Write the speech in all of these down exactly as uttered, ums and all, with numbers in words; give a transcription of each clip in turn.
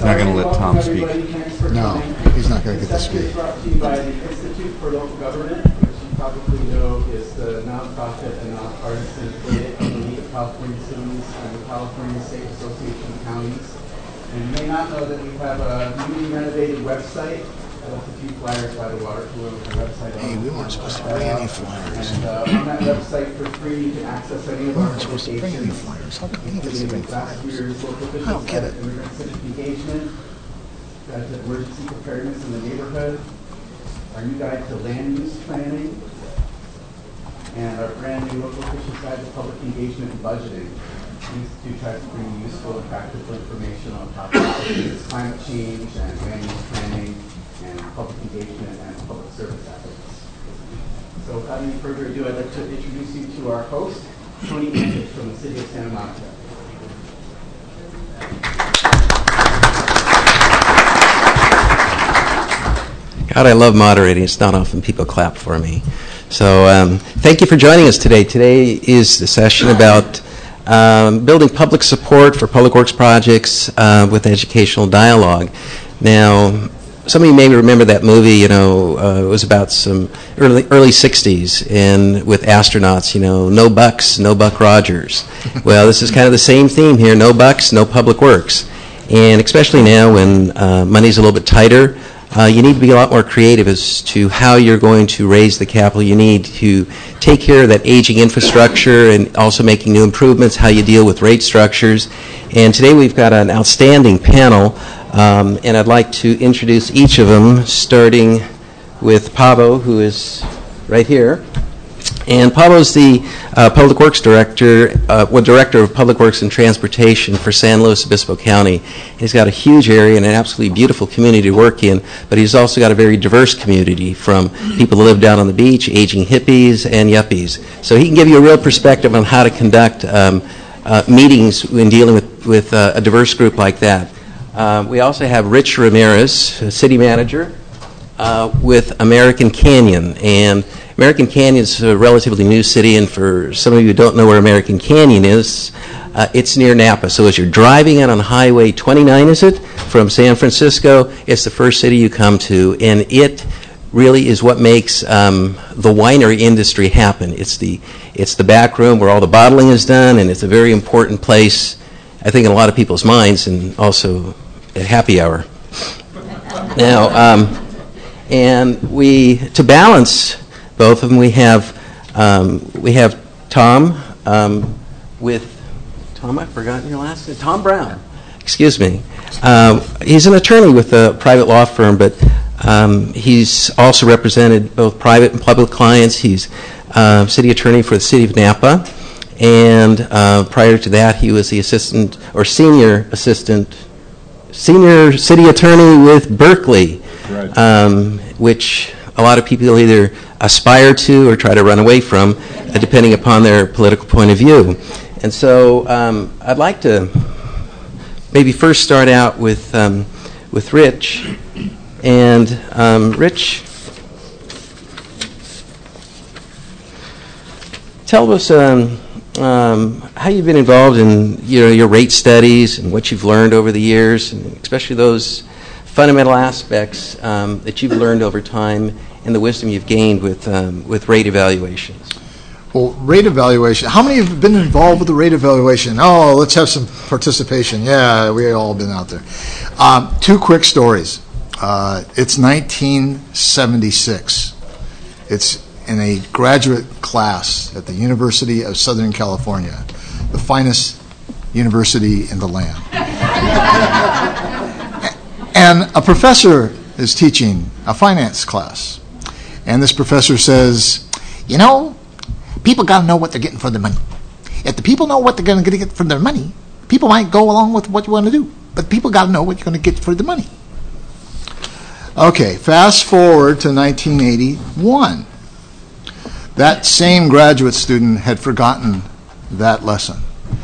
not going to let Tom speak. No, he's not going to get to speak. Brought to you by the Institute for Local Government, which you probably know is the nonprofit and nonpartisan affiliate of the League of California Cities and the California State Association of Counties. And you may not know that we have a newly renovated website. I left a few flyers by the water cooler with the website. Hey, we weren't supposed to bring any flyers. And uh, on that website for free, you can access any of We our weren't supposed to bring any flyers. How come he gets to bring flyers? I don't get it. Immigrant civic engagement, guide to emergency preparedness in the neighborhood, our new guide to land use planning, and our brand new local officials guide to public engagement and budgeting. The Institute tries to bring you useful and practical information on topics such as climate change and land use planning and public engagement and public service ethics. So without any further ado, I'd like to introduce you to our host, Tony Antich from the city of Santa Monica. God, I love moderating. It's not often people clap for me. So um, thank you for joining us today. Today is the session about um, building public support for public works projects uh, with educational dialogue. Now, some of you may remember that movie, you know, uh, it was about some early early sixties and with astronauts, you know, no bucks, no Buck Rogers. Well, this is kind of the same theme here, no bucks, no public works. And especially now when uh, money's a little bit tighter, Uh, you need to be a lot more creative as to how you're going to raise the capital you need to take care of that aging infrastructure and also making new improvements, how you deal with rate structures. And today we've got an outstanding panel, um, and I'd like to introduce each of them, starting with Pavo, who is right here. And Pablo's the uh, Public Works Director, uh, well, Director of Public Works and Transportation for San Luis Obispo County. He's got a huge area and an absolutely beautiful community to work in, but he's also got a very diverse community from people who live down on the beach, aging hippies, and yuppies. So he can give you a real perspective on how to conduct um, uh, meetings when dealing with, with uh, a diverse group like that. Uh, we also have Rich Ramirez, City Manager, uh, with American Canyon. And American Canyon is a relatively new city, and for some of you who don't know where American Canyon is, uh, it's near Napa. So as you're driving in on Highway twenty-nine, is it, from San Francisco, it's the first city you come to, and it really is what makes um, the winery industry happen. It's the it's the back room where all the bottling is done, and it's a very important place, I think, in a lot of people's minds, and also at happy hour. Now, um, and we, to balance both of them, we have um, we have Tom um, with Tom. I've forgotten your last name. Tom Brown. Excuse me. Um, he's an attorney with a private law firm, but um, he's also represented both private and public clients. He's uh, city attorney for the city of Napa, and uh, prior to that, he was the assistant or senior assistant, senior city attorney with Berkeley, right. um, which a lot of people either aspire to or try to run away from, uh, depending upon their political point of view. And so um, I'd like to maybe first start out with um, with Rich. And um, Rich, tell us um, um, how you've been involved in you know, your rate studies and what you've learned over the years, and especially those fundamental aspects um, that you've learned over time and the wisdom you've gained with um, with rate evaluations. Well, rate evaluation. How many have been involved with the rate evaluation? Oh, let's have some participation. Yeah, we all been out there. Um, two quick stories. Uh, it's nineteen seventy-six. It's in a graduate class at the University of Southern California, the finest university in the land. And a professor is teaching a finance class. And this professor says, you know, people got to know what they're getting for their money. If the people know what they're going to get for their money, people might go along with what you want to do. But people got to know what you're going to get for the money. Okay, fast forward to nineteen eighty-one. That same graduate student had forgotten that lesson.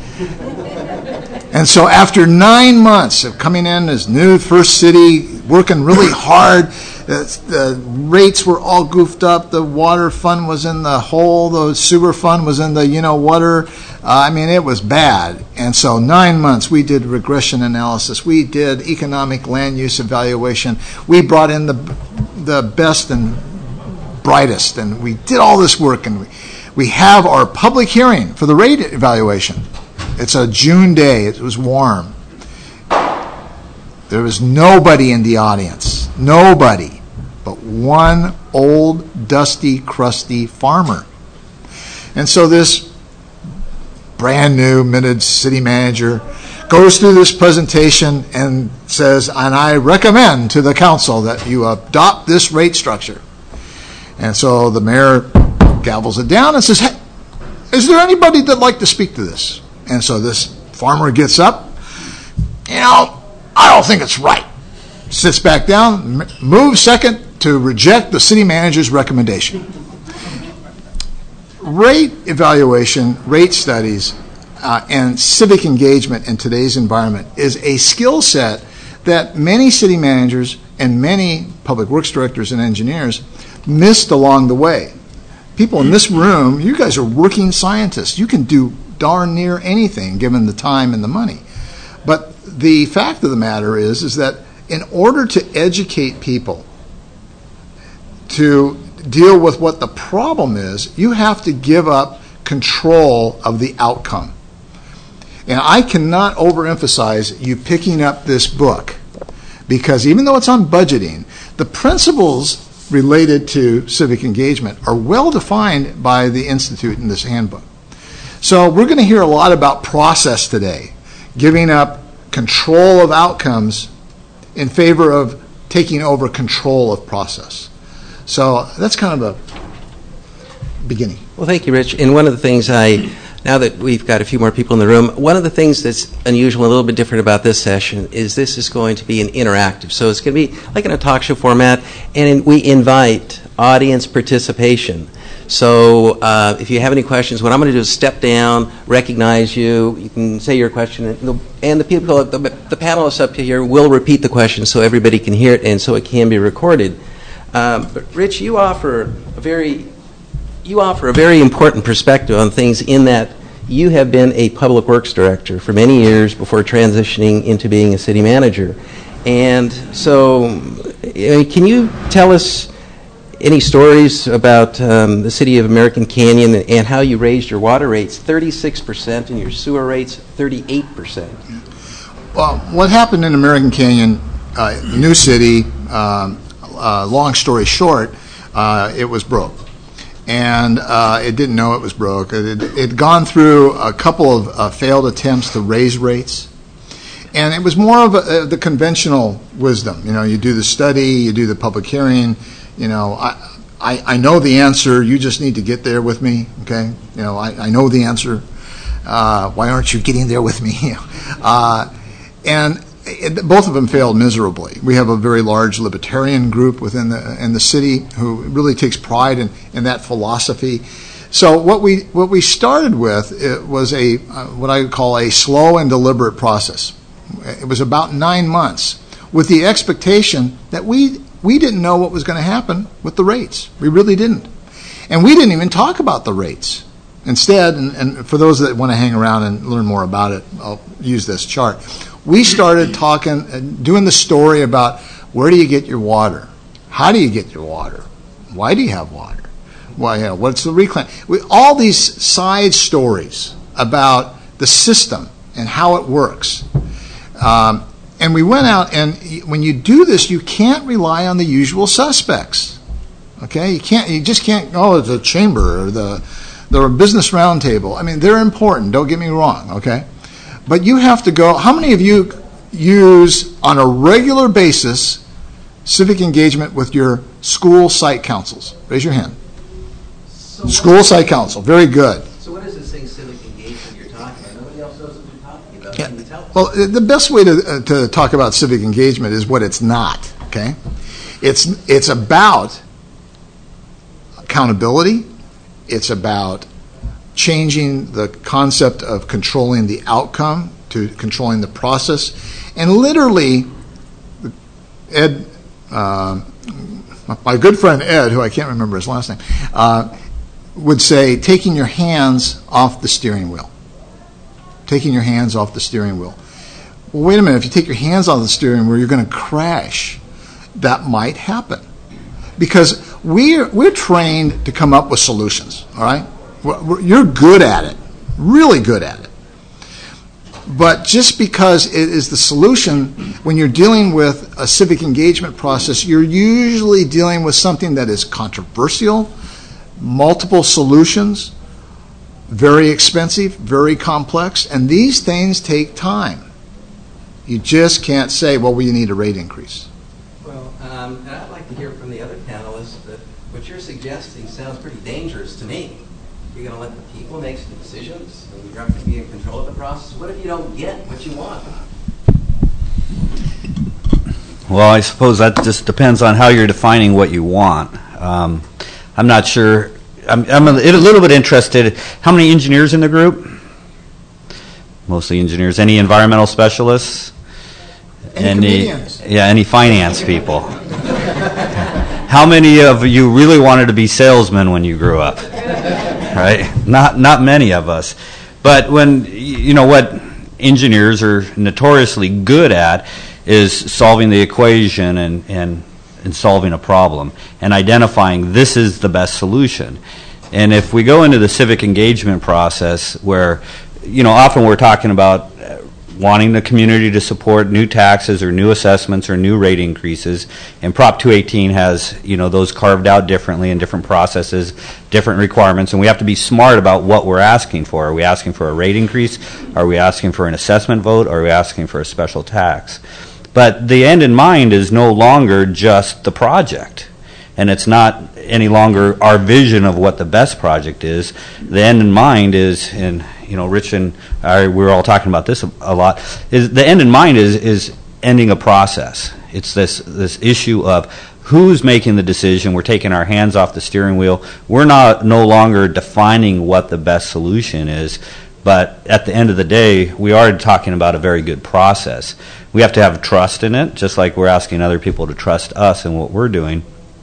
And so after nine months of coming in as new first city, working really hard, the, the rates were all goofed up, the water fund was in the hole, the sewer fund was in the, you know, water, Uh, I mean, it was bad. And so nine months, we did regression analysis. We did economic land use evaluation. We brought in the the best and brightest, and we did all this work. And we, we have our public hearing for the rate evaluation. It's a June day. It was warm. There was nobody in the audience. Nobody. But one old, dusty, crusty farmer. And so this brand new minted city manager goes through this presentation and says, and I recommend to the council that you adopt this rate structure. And so the mayor gavels it down and says, hey, is there anybody that'd like to speak to this? And so this farmer gets up, you know, I don't think it's right. Sits back down, moves second to reject the city manager's recommendation. Rate evaluation, rate studies, uh, and civic engagement in today's environment is a skill set that many city managers and many public works directors and engineers missed along the way. People in this room, you guys are working scientists. You can do darn near anything given the time and the money. But the fact of the matter is, is that in order to educate people to deal with what the problem is, you have to give up control of the outcome. And I cannot overemphasize you picking up this book, because even though it's on budgeting, the principles related to civic engagement are well defined by the Institute in this handbook. So we're going to hear a lot about process today, giving up control of outcomes in favor of taking over control of process. So that's kind of a beginning. Well, thank you, Rich. And one of the things I, now that we've got a few more people in the room, one of the things that's unusual, a little bit different about this session is this is going to be an interactive. So it's going to be like in a talk show format, and we invite audience participation. So uh, if you have any questions, what I'm going to do is step down, recognize you. You can say your question, and the, and the people, the, the panelists up here will repeat the question so everybody can hear it and so it can be recorded. Um, but Rich, you offer a very, you offer a very important perspective on things in that you have been a public works director for many years before transitioning into being a city manager. And so, can you tell us any stories about um, the city of American Canyon and how you raised your water rates thirty-six percent and your sewer rates thirty-eight percent? Well, what happened in American Canyon, uh, new city, um, uh, long story short, uh, it was broke. And uh, it didn't know it was broke. It had gone through a couple of uh, failed attempts to raise rates. And it was more of a, uh, the conventional wisdom. You know, you do the study, you do the public hearing. You know, I, I, I know the answer. You just need to get there with me, okay? You know, I, I know the answer. Uh, why aren't you getting there with me? uh, and it, both of them failed miserably. We have a very large libertarian group within the in the city who really takes pride in, in that philosophy. So what we what we started with it was a uh, what I would call a slow and deliberate process. It was about nine months with the expectation that we we didn't know what was going to happen with the rates. We really didn't. And we didn't even talk about the rates. Instead, and, and for those that want to hang around and learn more about it, I'll use this chart. We started talking, and doing the story about where do you get your water? How do you get your water? Why do you have water? Well, you know, what's the reclaim? We, all these side stories about the system and how it works. Um, and we went out, and when you do this, you can't rely on the usual suspects. Okay, you can't. You just can't. Oh, the chamber or the the business roundtable. I mean, they're important. Don't get me wrong. Okay, but you have to go. How many of you use on a regular basis civic engagement with your school site councils? Raise your hand. So school site council. Very good. So what is this thing, civic engagement, you're talking about? Nobody else knows what you're talking about. Yeah. Can you tell us? Well, the best way to uh, to talk about civic engagement is what it's not. Okay, it's it's about accountability. It's about changing the concept of controlling the outcome to controlling the process. And literally, Ed, uh, my good friend Ed, who I can't remember his last name, uh, would say taking your hands off the steering wheel. taking your hands off the steering wheel. Well, wait a minute. If you take your hands off the steering wheel, you're going to crash. That might happen. Because we're, we're trained to come up with solutions, all right? We're, we're, you're good at it, really good at it. But just because it is the solution, when you're dealing with a civic engagement process, you're usually dealing with something that is controversial, multiple solutions, very expensive, very complex, and these things take time. You just can't say, well, we need a rate increase. Well, um, and I'd like to hear from the other panelists that what you're suggesting sounds pretty dangerous to me. You're going to let the people make some decisions, and you're not going to be in control of the process. What if you don't get what you want? Well, I suppose that just depends on how you're defining what you want. Um, I'm not sure. I'm, I'm a, a little bit interested. How many engineers in the group? Mostly engineers. Any environmental specialists? Any comedians? Yeah, any finance people? How many of you really wanted to be salesmen when you grew up? Right? Not not many of us. But when, you know, what engineers are notoriously good at is solving the equation and, and, and solving a problem and identifying this is the best solution. And if we go into the civic engagement process where, you know, often we're talking about wanting the community to support new taxes or new assessments or new rate increases, and Prop two eighteen has, you know, those carved out differently in different processes, different requirements, and we have to be smart about what we're asking for. Are we asking for a rate increase? Are we asking for an assessment vote? Or are we asking for a special tax? But the end in mind is no longer just the project, and it's not any longer our vision of what the best project is. The end in mind is, and you know, Rich and I, we were all talking about this a, a lot, is the end in mind is is ending a process. It's this this issue of who's making the decision. We're taking our hands off the steering wheel. We're not no longer defining what the best solution is, but at the end of the day, we are talking about a very good process. We have to have trust in it, just like we're asking other people to trust us in what we're doing.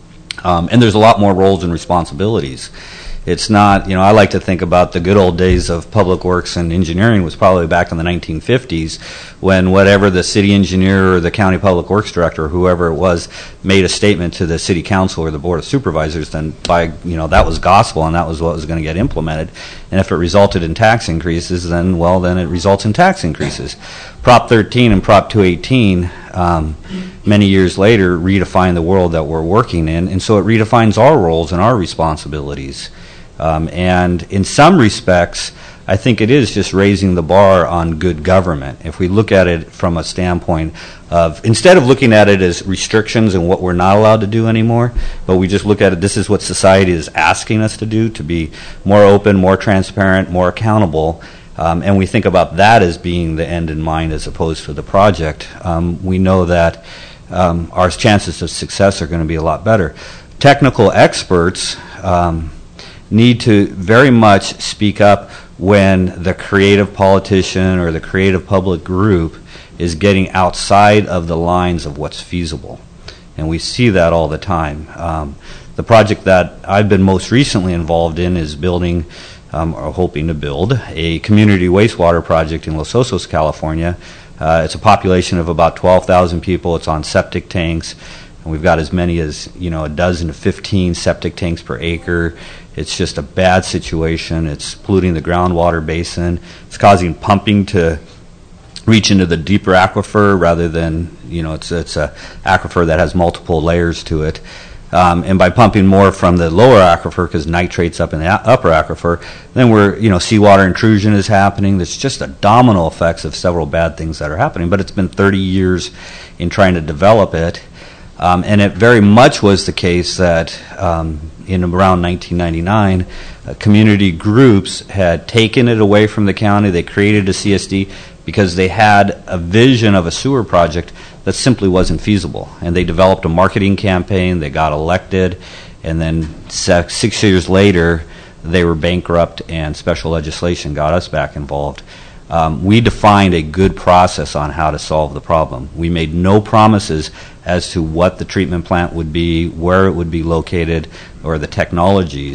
Um, and there's a lot more roles and responsibilities. It's not, you know, I like to think about the good old days of public works and engineering was probably back in the nineteen fifties when whatever the city engineer or the county public works director or whoever it was made a statement to the city council or the board of supervisors, then by, you know, that was gospel and that was what was going to get implemented. And if it resulted in tax increases, then, well, then it results in tax increases. Prop thirteen and Prop two eighteen, um, many years later, redefined the world that we're working in, and so it redefines our roles and our responsibilities. Um, and in some respects, I think it is just raising the bar on good government. If we look at it from a standpoint of, instead of looking at it as restrictions and what we're not allowed to do anymore, but we just look at it, this is what society is asking us to do, to be more open, more transparent, more accountable, um, and we think about that as being the end in mind as opposed to the project, um, we know that um, our chances of success are going to be a lot better. Technical experts um, need to very much speak up when the creative politician or the creative public group is getting outside of the lines of what's feasible. And we see that all the time. Um, the project that I've been most recently involved in is building, um, or hoping to build, a community wastewater project in Los Osos, California. Uh, it's a population of about twelve thousand people. It's on septic tanks. And we've got as many as, you know, a dozen to fifteen septic tanks per acre. It's just a bad situation. It's polluting the groundwater basin. It's causing pumping to reach into the deeper aquifer rather than, you know, it's it's a aquifer that has multiple layers to it. Um, and by pumping more from the lower aquifer, because nitrate's up in the a- upper aquifer, then we're, you know, seawater intrusion is happening. There's just a domino effects of several bad things that are happening. But it's been thirty years in trying to develop it. Um, and it very much was the case that um, in around nineteen ninety-nine, uh, community groups had taken it away from the county. They created a C S D because they had a vision of a sewer project that simply wasn't feasible. And they developed a marketing campaign. They got elected. And then six, six years later, they were bankrupt and special legislation got us back involved. Um, we defined a good process on how to solve the problem. We made no promises as to what the treatment plant would be, where it would be located, or the technologies.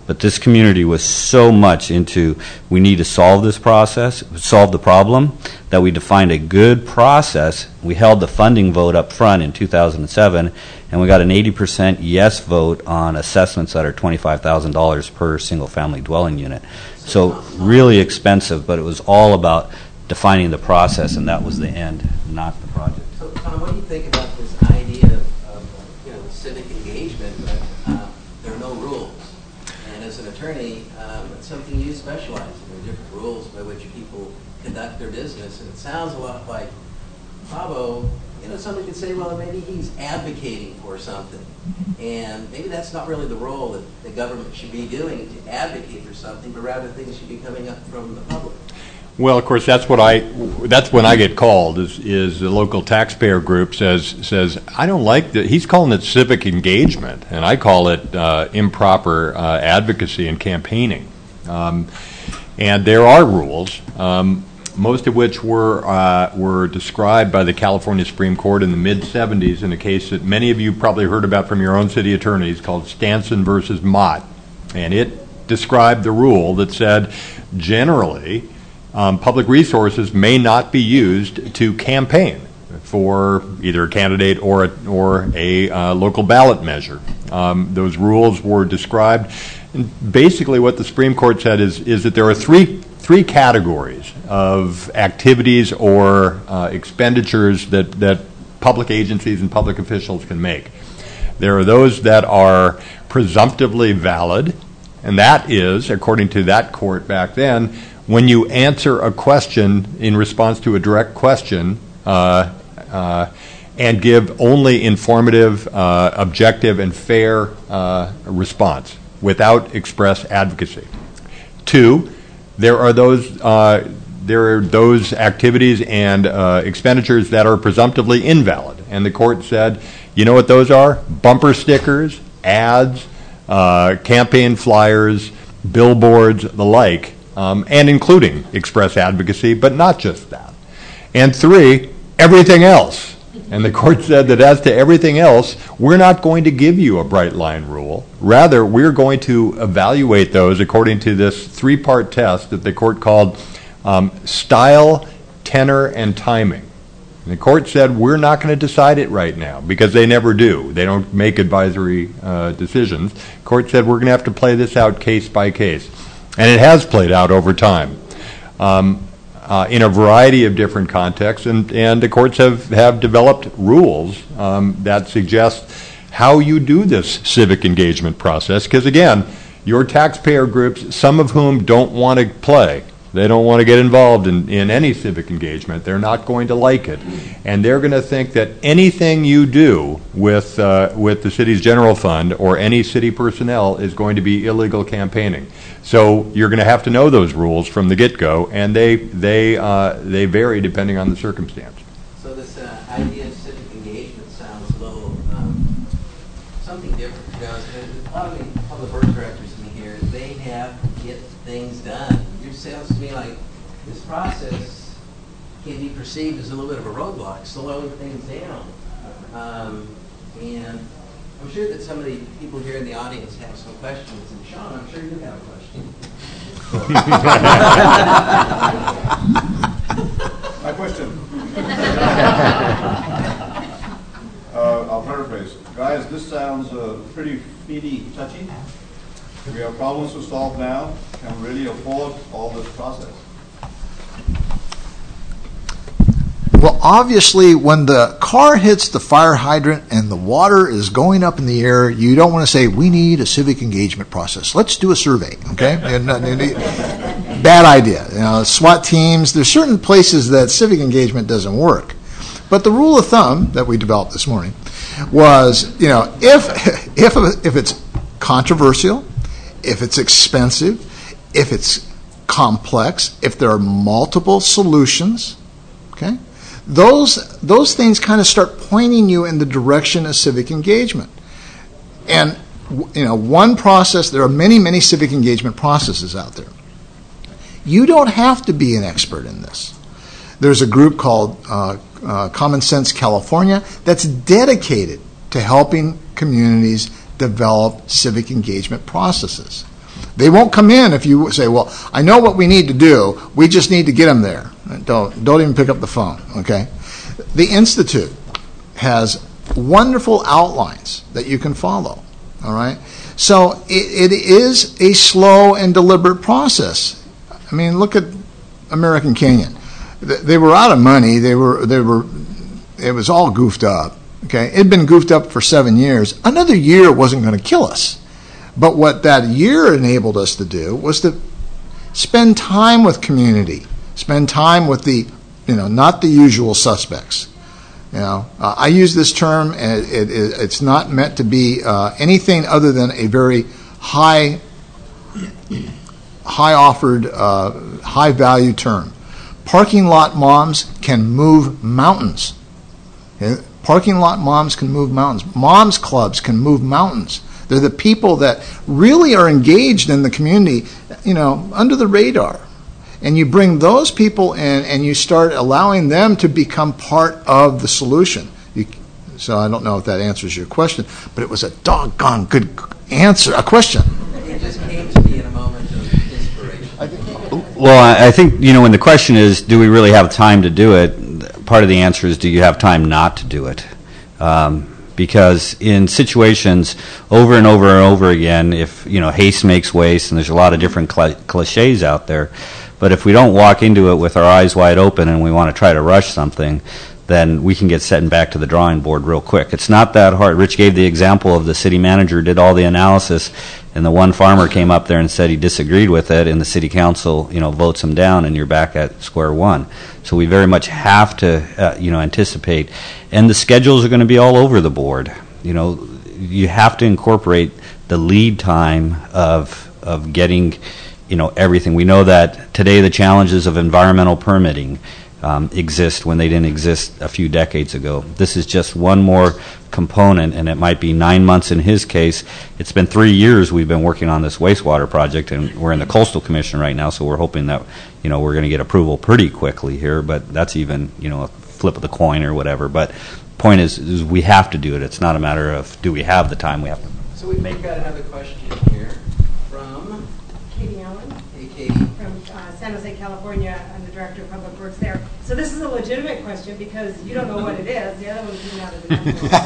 But this community was so much into, we need to solve this process, solve the problem, that we defined a good process. We held the funding vote up front in two thousand seven, and we got an eighty percent yes vote on assessments that are twenty-five thousand dollars per single-family dwelling unit. So really expensive, but it was all about defining the process, and that was the end, not the project. So, Tom, what do you think about this idea of, of you know, civic engagement, but uh, there are no rules? And as an attorney, um, it's something you specialize in. There are different rules by which people conduct their business, and it sounds a lot like Pavo. You know, somebody could say, well, maybe he's advocating for something, and maybe that's not really the role that the government should be doing, to advocate for something, but rather things should be coming up from the public. Well, of course, that's what I. That's when I get called. Is is the local taxpayer group says says I don't like that. He's calling it civic engagement, and I call it uh, improper uh, advocacy and campaigning. Um, and there are rules, um, most of which were uh, were described by the California Supreme Court in the mid seventies in a case that many of you probably heard about from your own city attorneys called Stanson versus Mott, and it described the rule that said generally. Um, public resources may not be used to campaign for either a candidate or a, or a uh, local ballot measure. Um, those rules were described. And basically what the Supreme Court said is, is that there are three, three categories of activities or uh, expenditures that, that public agencies and public officials can make. There are those that are presumptively valid, and that is, according to that court back then, when you answer a question in response to a direct question uh, uh, and give only informative, uh, objective, and fair uh, response without express advocacy. Two, there are those uh, there are those activities and uh, expenditures that are presumptively invalid, and the court said, you know what those are? Bumper stickers, ads, uh, campaign flyers, billboards, the like. Um, and including express advocacy, but not just that. And three, everything else. And the court said that as to everything else, we're not going to give you a bright line rule. Rather, we're going to evaluate those according to this three-part test that the court called um, style, tenor, and timing. And the court said we're not going to decide it right now because they never do. They don't make advisory uh, decisions. The court said we're going to have to play this out case by case. And it has played out over time um, uh, in a variety of different contexts, and, and the courts have, have developed rules um, that suggest how you do this civic engagement process, because again, your taxpayer groups, some of whom don't want to play, they don't want to get involved in, in any civic engagement, they're not going to like it, and they're going to think that anything you do with, uh, with the city's general fund or any city personnel is going to be illegal campaigning. So you're going to have to know those rules from the get-go, and they they uh, they vary depending on the circumstance. So this uh, idea of civic engagement sounds a little um, something different. Because a lot of the public works directors in here, they have to get things done. It sounds to me like this process can be perceived as a little bit of a roadblock, slowing things down. Um, and I'm sure that some of the people here in the audience have some questions. And Sean, I'm sure you have a question. My question. uh, I'll paraphrase. Guys, this sounds uh, pretty feedy, touchy. We have problems to solve now. Can we really afford all this process? Well, obviously, when the car hits the fire hydrant and the water is going up in the air, you don't want to say, we need a civic engagement process. Let's do a survey, okay? and, and, and, bad idea. You know, SWAT teams, there's certain places that civic engagement doesn't work. But the rule of thumb that we developed this morning was, you know, if if if it's controversial, if it's expensive, if it's complex, if there are multiple solutions, okay? Those those things kind of start pointing you in the direction of civic engagement. And, you know, one process, there are many, many civic engagement processes out there. You don't have to be an expert in this. There's a group called uh, uh, Common Sense California that's dedicated to helping communities develop civic engagement processes. They won't come in if you say, well, I know what we need to do. We just need to get them there. Don't, don't even pick up the phone, okay? The Institute has wonderful outlines that you can follow, all right? So it, it is a slow and deliberate process. I mean, look at American Canyon. They were out of money. They were, they were, it was all goofed up, okay? It had been goofed up for seven years. Another year wasn't going to kill us. But what that year enabled us to do was to spend time with community, spend time with the, you know, not the usual suspects. You know, uh, I use this term, and it, it, it's not meant to be uh, anything other than a very high, high offered, uh, high value term. Parking lot moms can move mountains. Okay? Parking lot moms can move mountains. Moms clubs can move mountains. They're the people that really are engaged in the community, you know, under the radar. And you bring those people in and you start allowing them to become part of the solution. You, so I don't know if that answers your question, but it was a doggone good answer, a question. It just came to me in a moment of inspiration. Well, I I think, you know, when the question is, do we really have time to do it, part of the answer is, do you have time not to do it? Um, because in situations over and over and over again, if, you know, haste makes waste, and there's a lot of different cl- cliches out there, but if we don't walk into it with our eyes wide open and we want to try to rush something, then we can get set back to the drawing board real quick. It's not that hard. Rich gave the example of the city manager did all the analysis, and the one farmer came up there and said he disagreed with it, and the city council, you know, votes him down, and you're back at square one. So we very much have to, uh, you know, anticipate. And the schedules are going to be all over the board. You know, you have to incorporate the lead time of of getting, you know, everything. We know that today the challenges of environmental permitting um, exist when they didn't exist a few decades ago. This is just one more component, and it might be nine months in his case. It's been three years we've been working on this wastewater project, and we're in the Coastal Commission right now, so we're hoping that, you know, we're going to get approval pretty quickly here, but that's even, you know, a flip of the coin or whatever. But point is, is we have to do it. It's not a matter of do we have the time. We have to. So we've got another question here from Katie Allen. Hey, Katie. From uh, San Jose, California. I'm the Director of Public Works there. So this is a legitimate question because you don't know what it is. The other one came out of the number. So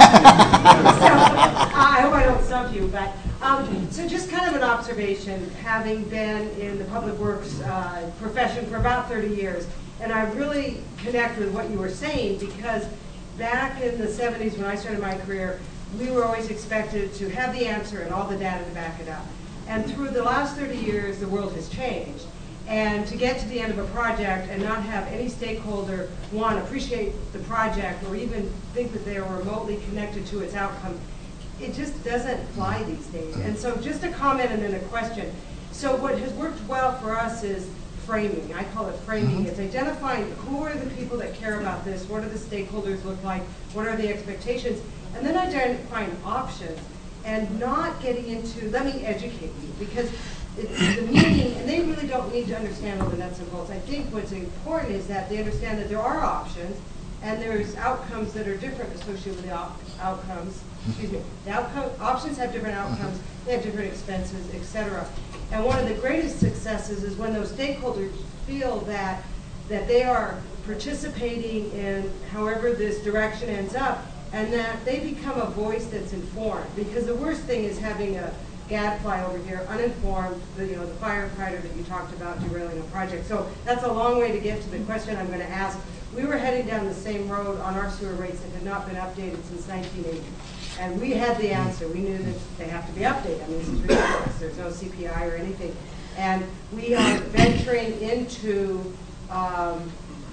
uh, I hope I don't stump you. But um, so just kind of an observation, having been in the Public Works uh, profession for about thirty years, and I really connect with what you were saying because back in the seventies when I started my career, we were always expected to have the answer and all the data to back it up. And through the last thirty years, the world has changed. And to get to the end of a project and not have any stakeholder, one, appreciate the project or even think that they are remotely connected to its outcome, it just doesn't fly these days. And so just a comment and then a question. So what has worked well for us is framing. I call it framing. It's identifying who are the people that care about this, what do the stakeholders look like, what are the expectations, and then identifying options and not getting into, let me educate you, because it's the meaning, and they really don't need to understand all the nuts and bolts. I think what's important is that they understand that there are options, and there's outcomes that are different associated with the op- outcomes. Excuse me. The outcome, options have different outcomes, they have different expenses, et cetera. And one of the greatest successes is when those stakeholders feel that that they are participating in however this direction ends up, and that they become a voice that's informed. Because the worst thing is having a gadfly over here, uninformed, the, you know, the firefighter that you talked about derailing a project. So that's a long way to get to the question I'm going to ask. We were heading down the same road on our sewer rates that had not been updated since nineteen eighty. And we had the answer. We knew that they have to be updated. I mean, this is ridiculous. There's no C P I or anything. And we are venturing into um,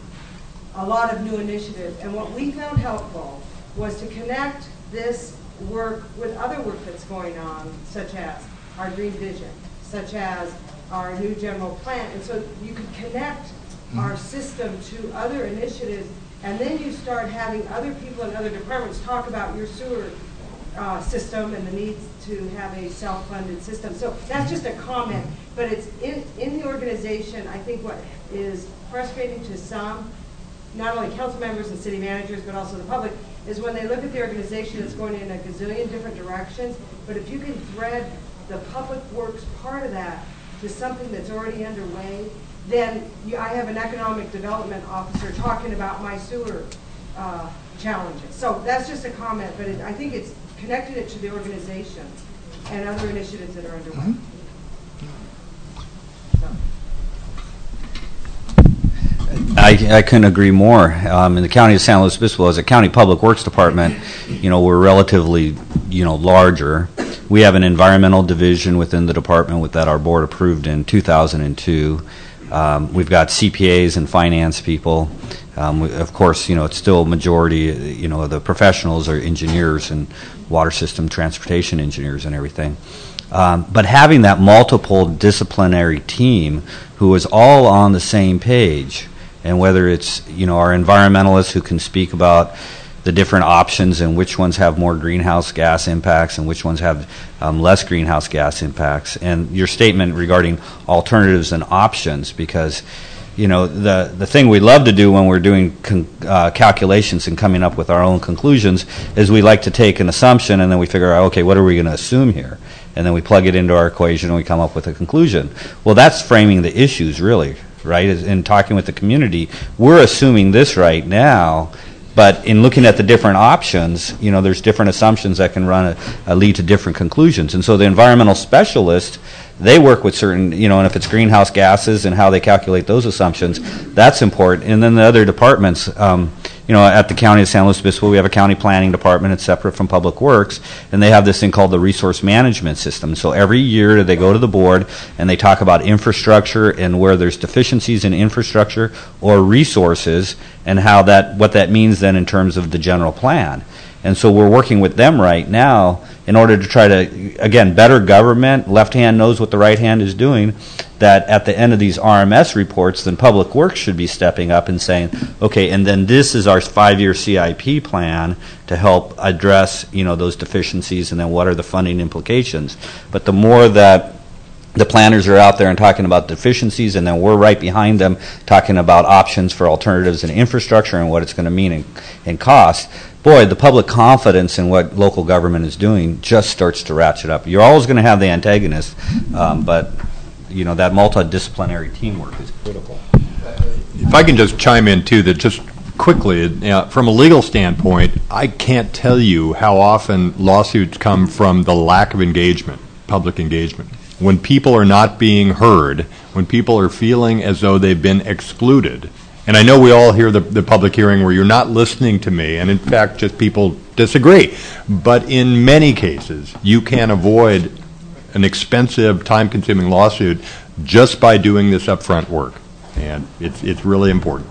a lot of new initiatives. And what we found helpful was to connect this work with other work that's going on, such as our Green Vision, such as our new general plan. And so you could connect our system to other initiatives, and then you start having other people in other departments talk about your sewer uh, system and the need to have a self-funded system. So that's just a comment, but it's in, in the organization. I think what is frustrating to some, not only council members and city managers, but also the public, is when they look at the organization, it's going in a gazillion different directions, but if you can thread the public works part of that to something that's already underway, then you, I have an economic development officer talking about my sewer uh, challenges. So that's just a comment, but it, I think it's connected it to the organization and other initiatives that are underway. Mm-hmm. I, I couldn't agree more. Um, in the county of San Luis Obispo, as a county public works department, you know, we're relatively, you know, larger. We have an environmental division within the department with that our board approved in two thousand two. Um, we've got C P As and finance people. Um, we, of course, you know, it's still majority, you know, the professionals are engineers and water system transportation engineers and everything. Um, but having that multiple disciplinary team who is all on the same page, and whether it's, you know, our environmentalists who can speak about the different options and which ones have more greenhouse gas impacts and which ones have um, less greenhouse gas impacts, and your statement regarding alternatives and options, because, you know, the the thing we love to do when we're doing con- uh, calculations and coming up with our own conclusions is we like to take an assumption and then we figure out, okay, what are we going to assume here? And then we plug it into our equation and we come up with a conclusion. Well, that's framing the issues, really, right? In talking with the community, we're assuming this right now, but in looking at the different options, you know, there's different assumptions that can run a, a lead to different conclusions. And so the environmental specialist, they work with certain, you know, and if it's greenhouse gases and how they calculate those assumptions, that's important. And then the other departments, um, you know, at the county of San Luis Obispo, we have a county planning department. It's separate from Public Works, and they have this thing called the resource management system. So every year they go to the board and they talk about infrastructure and where there's deficiencies in infrastructure or resources, and how that, what that means then in terms of the general plan. And so we're working with them right now in order to try to, again, better government, left hand knows what the right hand is doing, that at the end of these R M S reports, then Public Works should be stepping up and saying, okay, and then this is our five-year C I P plan to help address, you know, those deficiencies, and then what are the funding implications. But the more that the planners are out there and talking about deficiencies, and then we're right behind them talking about options for alternatives in infrastructure and what it's going to mean in, in cost, boy, the public confidence in what local government is doing just starts to ratchet up. You're always going to have the antagonist, um, but you know, that multidisciplinary teamwork is critical. If I can just chime in too, that just quickly, uh, from a legal standpoint, I can't tell you how often lawsuits come from the lack of engagement, public engagement. When people are not being heard, when people are feeling as though they've been excluded. And I know we all hear the, the public hearing where you're not listening to me, and in fact, just people disagree. But in many cases, you can avoid an expensive, time-consuming lawsuit just by doing this upfront work. And it's it's really important.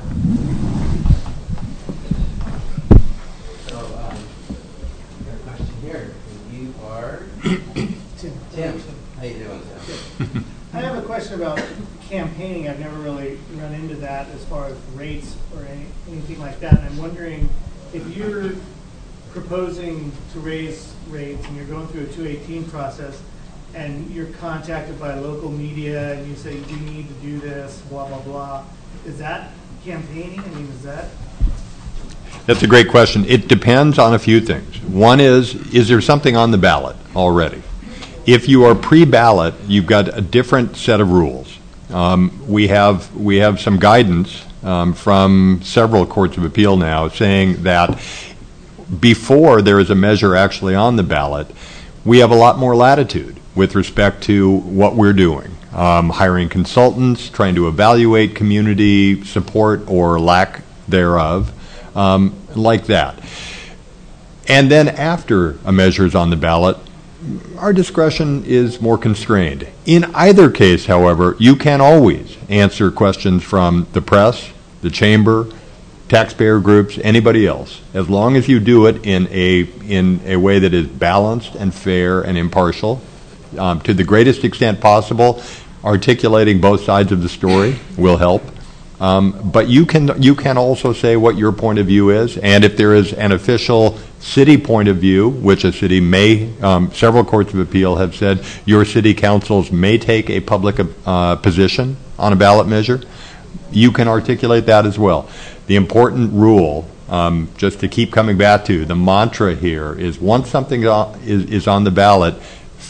So, um, your question here. You are Tim. Tim. How you doing, Tim? I have a question about campaigning. I've never really run into that as far as rates or any, anything like that. And I'm wondering if you're proposing to raise rates and you're going through a two eighteen process and you're contacted by local media and you say, you need to do this, blah, blah, blah. Is that campaigning? I mean, is that? That's a great question. It depends on a few things. One is, is there something on the ballot already? If you are pre-ballot, you've got a different set of rules. Um, we have we have some guidance um, from several courts of appeal now saying that before there is a measure actually on the ballot, we have a lot more latitude with respect to what we're doing. Um, hiring consultants, trying to evaluate community support or lack thereof, um, like that. And then after a measure is on the ballot, our discretion is more constrained. In either case, however, you can always answer questions from the press, the chamber, taxpayer groups, anybody else, as long as you do it in a in a way that is balanced and fair and impartial, um, to the greatest extent possible. Articulating both sides of the story will help. Um, but you can you can also say what your point of view is, and if there is an official city point of view, which a city may, um, several courts of appeal have said, your city councils may take a public uh, position on a ballot measure, you can articulate that as well. The important rule, um, just to keep coming back to, the mantra here is once something is, is on the ballot,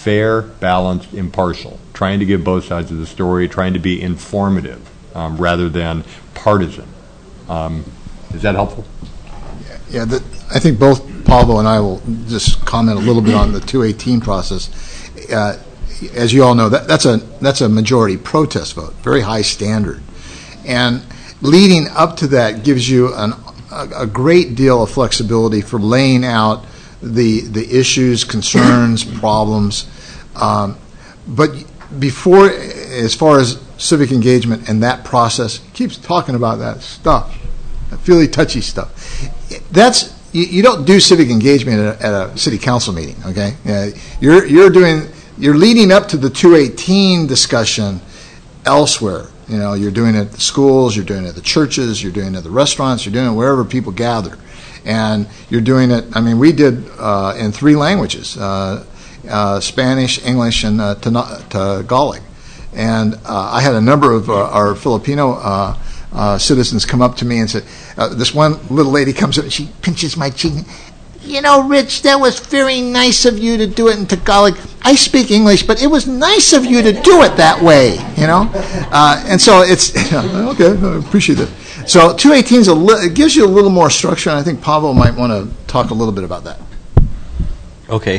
fair, balanced, impartial, trying to give both sides of the story, trying to be informative um, rather than partisan. Um, is that helpful? Yeah, the, I think both Pablo and I will just comment a little bit on the two eighteen process. Uh, as you all know, that, that's a that's a majority protest vote, very high standard, and leading up to that gives you an, a, a great deal of flexibility for laying out the the issues, concerns, problems. Um, but before, as far as civic engagement and that process, he keeps talking about that stuff, that feely touchy stuff. That's you, you don't do civic engagement at a, at a city council meeting. Okay, uh, you're you're doing you're leading up to the two eighteen discussion elsewhere. You know, you're doing it at the schools, you're doing it at the churches, you're doing it at the restaurants, you're doing it wherever people gather. And you're doing it, I mean, we did uh, in three languages, uh, uh, Spanish, English, and uh, Tagalog. And uh, I had a number of uh, our Filipino uh, uh, citizens come up to me and say, uh, this one little lady comes up and she pinches my cheek. You know, Rich, that was very nice of you to do it in Tagalog. I speak English, but it was nice of you to do it that way, you know? Uh, and so it's, okay, I appreciate that. So two eighteen is a li- it gives you a little more structure, and I think Pablo might want to talk a little bit about that. Okay.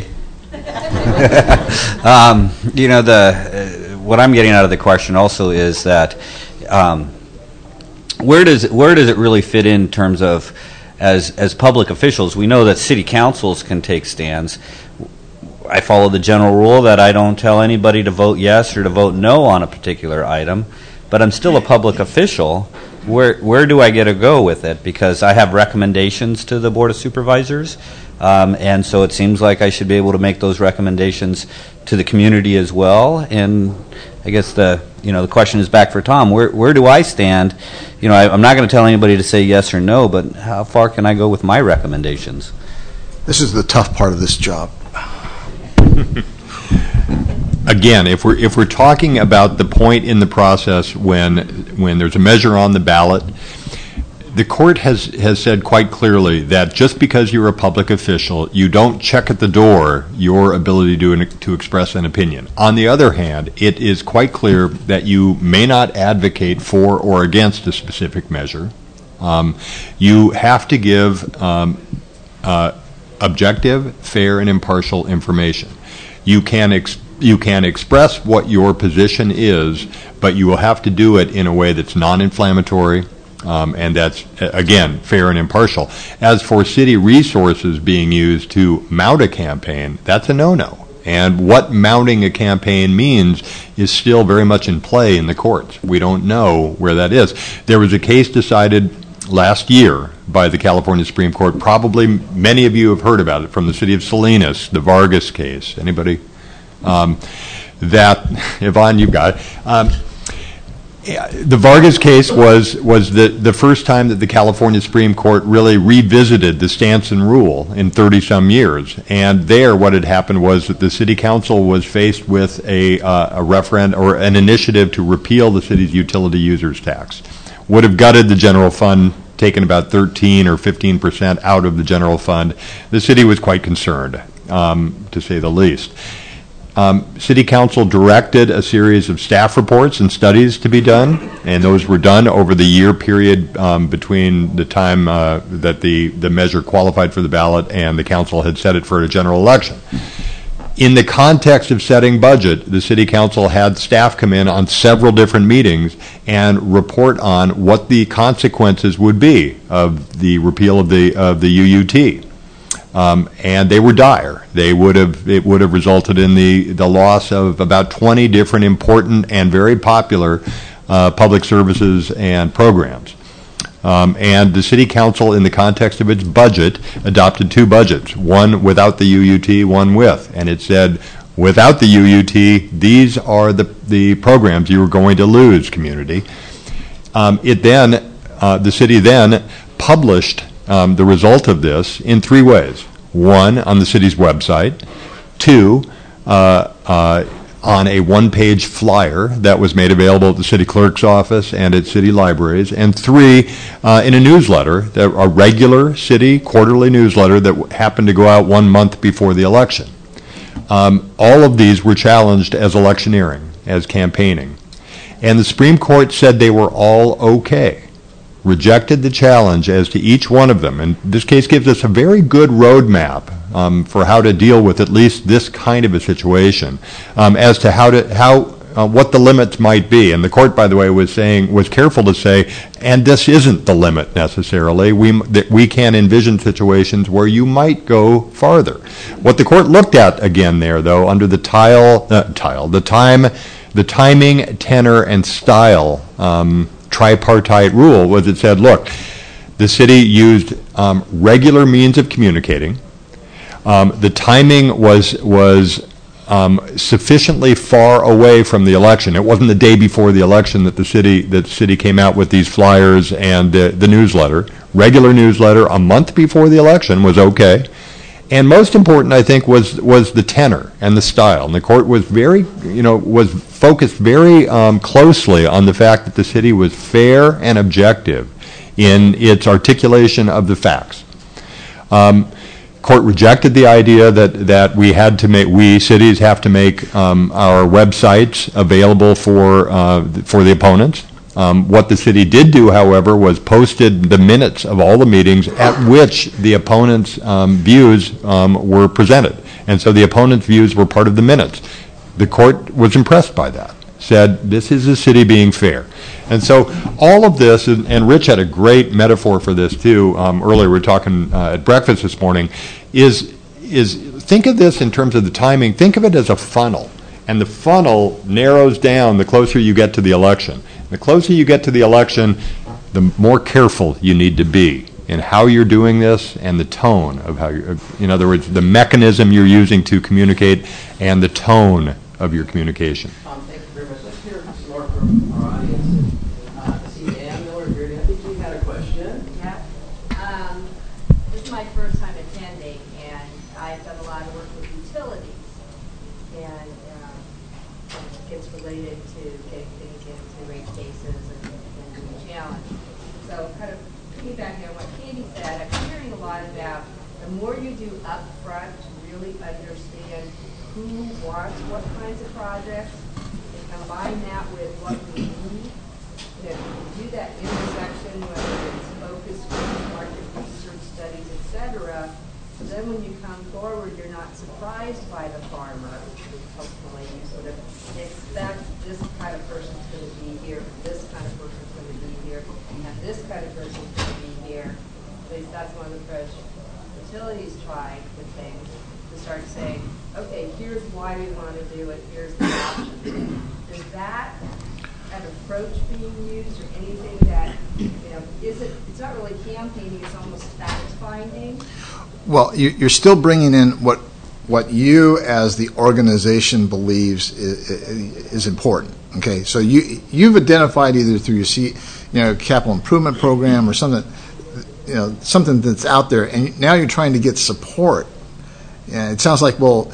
um, you know, the uh, what I'm getting out of the question also is that um, where does it, where does it really fit in terms of as as public officials? We know that city councils can take stands. I follow the general rule that I don't tell anybody to vote yes or to vote no on a particular item, but I'm still a public official. Where where do I get to go with it? Because I have recommendations to the Board of Supervisors, um, and so it seems like I should be able to make those recommendations to the community as well. And I guess the you know the question is back for Tom. Where where do I stand? You know, I, I'm not going to tell anybody to say yes or no, but how far can I go with my recommendations? This is the tough part of this job. Again, if we're if we're talking about the point in the process when when there's a measure on the ballot, the court has has said quite clearly that just because you're a public official, you don't check at the door your ability to to express an opinion. On the other hand, it is quite clear that you may not advocate for or against a specific measure. Um, you have to give um, uh, objective, fair, and impartial information. You can ex- you can express what your position is, but you will have to do it in a way that's non-inflammatory, um, and that's, again, fair and impartial. As for city resources being used to mount a campaign, that's a no-no. And what mounting a campaign means is still very much in play in the courts. We don't know where that is. There was a case decided last year by the California Supreme Court. Probably many of you have heard about it, from the city of Salinas, the Vargas case. Anybody? Um, that, Yvonne, you've got it. Um, yeah, the Vargas case was was the, the first time that the California Supreme Court really revisited the Stanson rule in thirty-some years. And there what had happened was that the city council was faced with a, uh, a referendum or an initiative to repeal the city's utility users tax. Would have gutted the general fund, taken about thirteen or fifteen percent out of the general fund. The city was quite concerned, um, to say the least. Um, City Council directed a series of staff reports and studies to be done, and those were done over the year period um, between the time uh, that the, the measure qualified for the ballot and the council had set it for a general election. In the context of setting budget, the City Council had staff come in on several different meetings and report on what the consequences would be of the repeal of the of the U U T. Um, and they were dire. They would have it would have resulted in the, the loss of about twenty different important and very popular uh, public services and programs. Um, and the City Council, in the context of its budget, adopted two budgets, one without the U U T, one with. And it said, without the U U T, these are the, the programs you are going to lose, community. Um, it then, uh, the city then published um, the result of this in three ways. One, on the city's website. Two, uh, uh, on a one-page flyer that was made available at the city clerk's office and at city libraries, and three, uh, in a newsletter, that, a regular city quarterly newsletter that w- happened to go out one month before the election. um, all of these were challenged as electioneering, as campaigning. And the Supreme Court said they were all okay, rejected the challenge as to each one of them. And this case gives us a very good roadmap um, for how to deal with at least this kind of a situation, um, as to how to how uh, what the limits might be. And the court, by the way, was saying was careful to say, and this isn't the limit necessarily. We that we can envision situations where you might go farther. What the court looked at again there, though, under the tile uh, tile the time. The timing, tenor, and style um, tripartite rule was it said, look, the city used um, regular means of communicating. Um, the timing was was um, sufficiently far away from the election. It wasn't the day before the election that the city that the city came out with these flyers and uh, the newsletter. Regular newsletter a month before the election was okay. And most important, I think, was was the tenor and the style. And the court was very, you know, was focused very um, closely on the fact that the city was fair and objective in its articulation of the facts. Um, court rejected the idea that that we had to make, we cities have to make um, our websites available for uh, for the opponents. Um, what the city did do, however, was posted the minutes of all the meetings at which the opponents' um, views um, were presented. And so the opponents' views were part of the minutes. The court was impressed by that, said this is the city being fair. And so all of this, and, and Rich had a great metaphor for this too, um, earlier we were talking uh, at breakfast this morning, is, is think of this in terms of the timing, think of it as a funnel. And the funnel narrows down the closer you get to the election. The closer you get to the election, the more careful you need to be in how you're doing this and the tone of how you're, in other words, the mechanism you're using to communicate and the tone of your communication. Tom, thank you very much. Let's hear some more from our audience. Uh, I see Dan Miller here. I think you had a question. Yeah. Um, this is my first time attending, and I've done a lot of work with utilities. And um, it's related to getting things into rate cases and, and doing challenge. So kind of piggybacking on what Katie said, I'm hearing a lot about the more you do up front to really understand who wants what kinds of projects, and combine that with what we need. You know, you do that intersection, whether it's focus groups, market research studies, et cetera. So then when you come forward, you're not surprised by the farmer. Hopefully you sort of expect this kind of person's going to be here, this kind of person's going to be here, and this kind of person's going to be here. At least that's one of the approach utilities try with things, to start saying, okay, here's why we want to do it, here's the option. Is that an approach being used, or anything that, you know, is it, it's not really campaigning, it's almost fact-finding? Well, you, you're still bringing in what what you as the organization believes is, is important. Okay, so you you've identified either through your C, you know, capital improvement program or something, you know, something that's out there, and now you're trying to get support. Yeah, it sounds like, well,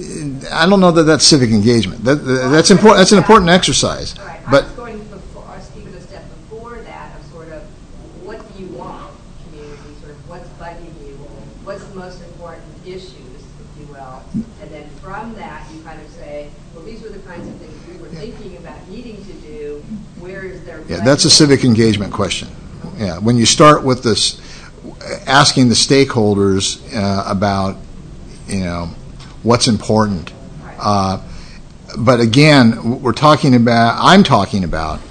I don't know that that's civic engagement. That, that, that's important. That's an important exercise. Right. But I was going before, I was even a step before that of sort of, what do you want, community? Sort of, what's bugging you? What's the most important issues, if you will? And then from that, you kind of say, well, these were the kinds of things we were thinking about needing to do. Where is their? Yeah, that's a civic engagement question. Yeah, when you start with this, asking the stakeholders uh, about, you know, what's important. Uh, but again, we're talking about, I'm talking about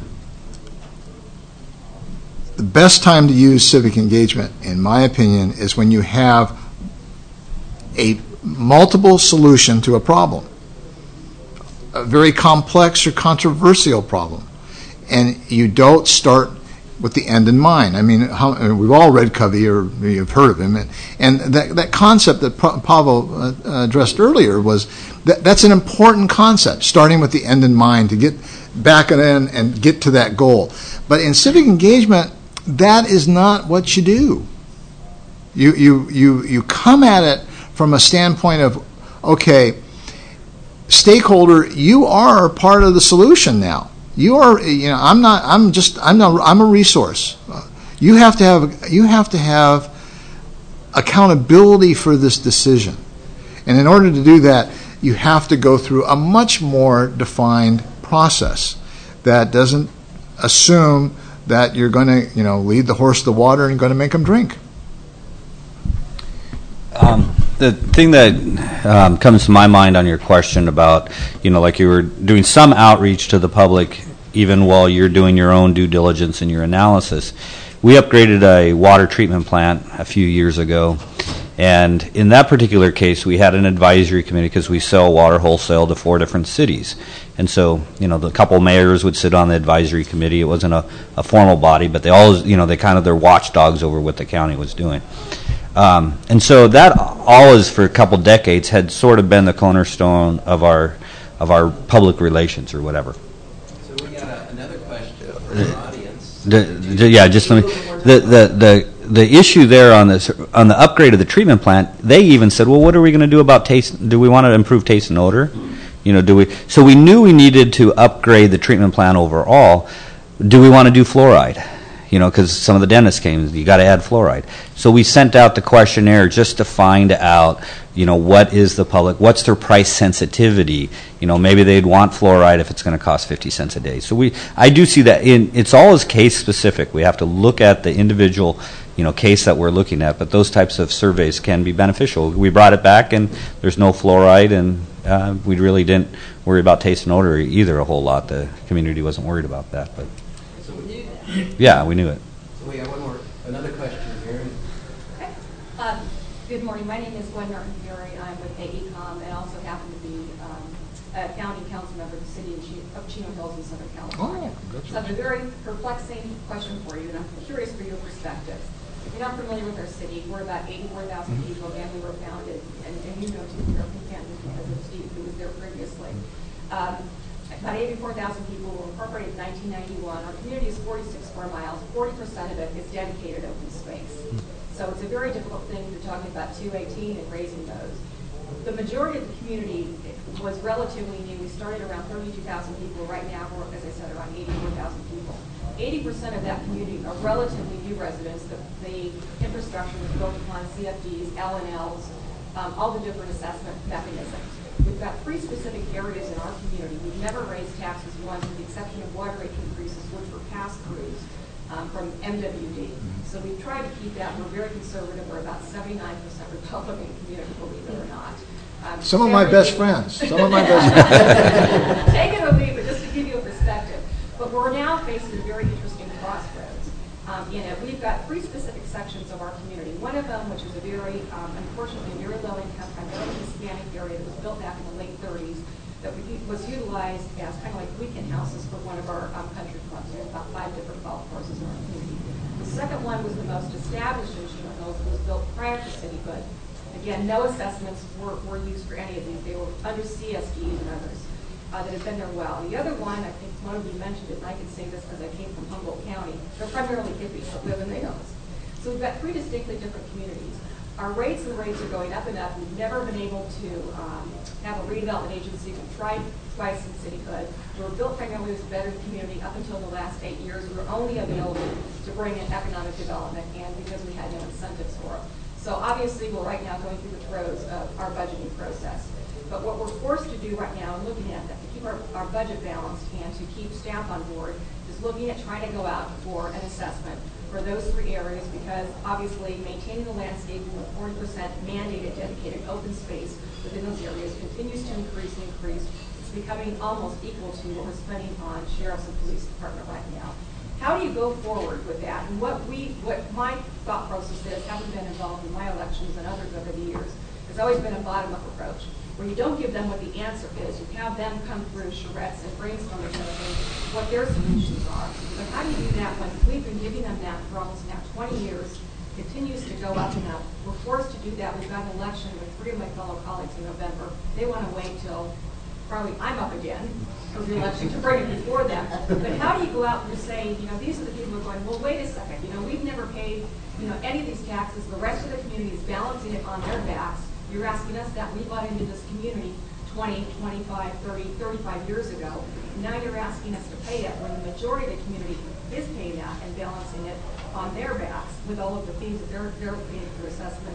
the best time to use civic engagement, in my opinion, is when you have a multiple solution to a problem, a very complex or controversial problem, and you don't start with the end in mind. I mean, how, we've all read Covey, or you've heard of him, and, and that, that concept that pa- Pavel uh, addressed earlier was that that's an important concept, starting with the end in mind to get back it in and get to that goal. But in civic engagement, that is not what you do. You you you you come at it from a standpoint of, okay, stakeholder, you are part of the solution now. You are, you know, I'm not, I'm just, I'm not, I'm a resource. You have to have, you have to have accountability for this decision. And in order to do that, you have to go through a much more defined process that doesn't assume that you're going to, you know, lead the horse to the water and going to make them drink. Um, the thing that um, comes to my mind on your question about, you know, like you were doing some outreach to the public even while you're doing your own due diligence and your analysis. We upgraded a water treatment plant a few years ago, and in that particular case, we had an advisory committee because we sell water wholesale to four different cities. And so, you know, the couple mayors would sit on the advisory committee. It wasn't a, a formal body, but they all, you know, they kind of, they're watchdogs over what the county was doing. Um, and so that all is for a couple decades had sort of been the cornerstone of our of our public relations or whatever. So we got a, another question from the audience. The, the, yeah, just let me. The, the the the issue there on this on the upgrade of the treatment plant, they even said, well, what are we going to do about taste? Do we want to improve taste and odor? You know, do we? So we knew we needed to upgrade the treatment plant overall. Do we want to do fluoride? You know, because some of the dentists came, you got to add fluoride. So we sent out the questionnaire just to find out, you know, what is the public, what's their price sensitivity? You know, maybe they'd want fluoride if it's going to cost fifty cents a day. So we, I do see that in, it's always case specific. We have to look at the individual, you know, case that we're looking at, but those types of surveys can be beneficial. We brought it back and there's no fluoride, and uh, we really didn't worry about taste and odor either a whole lot. The community wasn't worried about that, but. So we knew that. Yeah, we knew it. So we have one more, another question here. Okay. Um, good morning. My name is Gwen Martin-Fury. I'm with A E COM and also happen to be um, a county council member of the city of Chino, of Chino Hills in Southern California. Oh, so I have a very perplexing question for you, and I'm curious for your perspective. If you're not familiar with our city, we're about eighty-four thousand mm-hmm. people. Again, we were founded, and, and you know too, you're from Kansas because of Steve, who was there previously. Um, About eighty-four thousand people were incorporated in nineteen ninety-one. Our community is forty-six square miles. forty percent of it is dedicated open space. So it's a very difficult thing to talk about two eighteen and raising those. The majority of the community was relatively new. We started around thirty-two thousand people. Right now, we're, as I said, around eighty-four thousand people. eighty percent of that community are relatively new residents. The, the infrastructure was built upon C F Ds, L and Ls, um, all the different assessment mechanisms. We've got three specific areas in our community. We've never raised taxes once, with the exception of water rate increases, which were pass-throughs um, from M W D. So we've tried to keep that. We're very conservative. We're about seventy-nine percent Republican community, believe it or not. Um, Some of my best friends. Some of my best friends. Take it or leave it, just to give you a perspective. But we're now facing a very interesting crossroads. Um, in it, we've got three specific sections of our community. One of them, which is a very, um, unfortunately, very low-income, primarily Hispanic area that was built back in the late thirties, that we, was utilized as kind of like weekend houses for one of our um, country clubs. There's about five different golf courses in our community. The second one was the most established in Chino Hills. It was built prior to cityhood. Again, no assessments were, were used for any of these. They were under C S Ds and others uh, that have been there well. The other one, I think one of you mentioned it, and I can say this because I came from Humboldt County. They're primarily hippies that live in the hills. So we've got three distinctly different communities. Our rates and rates are going up and up. We've never been able to um, have a redevelopment agency. We've tried twice in cityhood. We were built primarily as a veteran community up until the last eight years. We were only available to bring in economic development, and because we had no incentives for it. So obviously we're right now going through the throes of our budgeting process. But what we're forced to do right now, and looking at that, to keep our, our budget balanced and to keep staff on board, is looking at trying to go out for an assessment for those three areas, because obviously maintaining the landscaping with forty percent mandated dedicated open space within those areas continues to increase and increase. It's becoming almost equal to what we're spending on sheriff's and police department right now. How do you go forward with that? And what we, what my thought process is, having been involved in my elections and others over the years, has always been a bottom-up approach, where you don't give them what the answer is. You have them come through charrettes and brainstorm together what their solutions are. But how do you do that when we've been giving them that for almost now twenty years, continues to go up and up? We're forced to do that. We've got an election with three of my fellow colleagues in November. They want to wait till probably I'm up again for the election to bring it before them. But how do you go out and just say, you know, these are the people who are going, well, wait a second, you know, we've never paid, you know, any of these taxes. The rest of the community is balancing it on their backs. You're asking us that. We bought into this community twenty, twenty-five, thirty, thirty-five years ago. And now you're asking us to pay it when the majority of the community is paying that and balancing it on their backs with all of the fees that they're, they're paying for assessments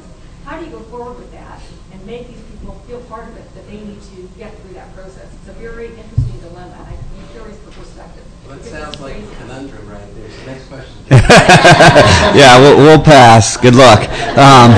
how do you go forward with that and make these people feel part of it, that they need to get through that process? It's a very interesting dilemma, and I'm curious for perspective. Well, it sounds like a conundrum right there. So next question. Yeah, we'll, we'll pass. Good luck. Um,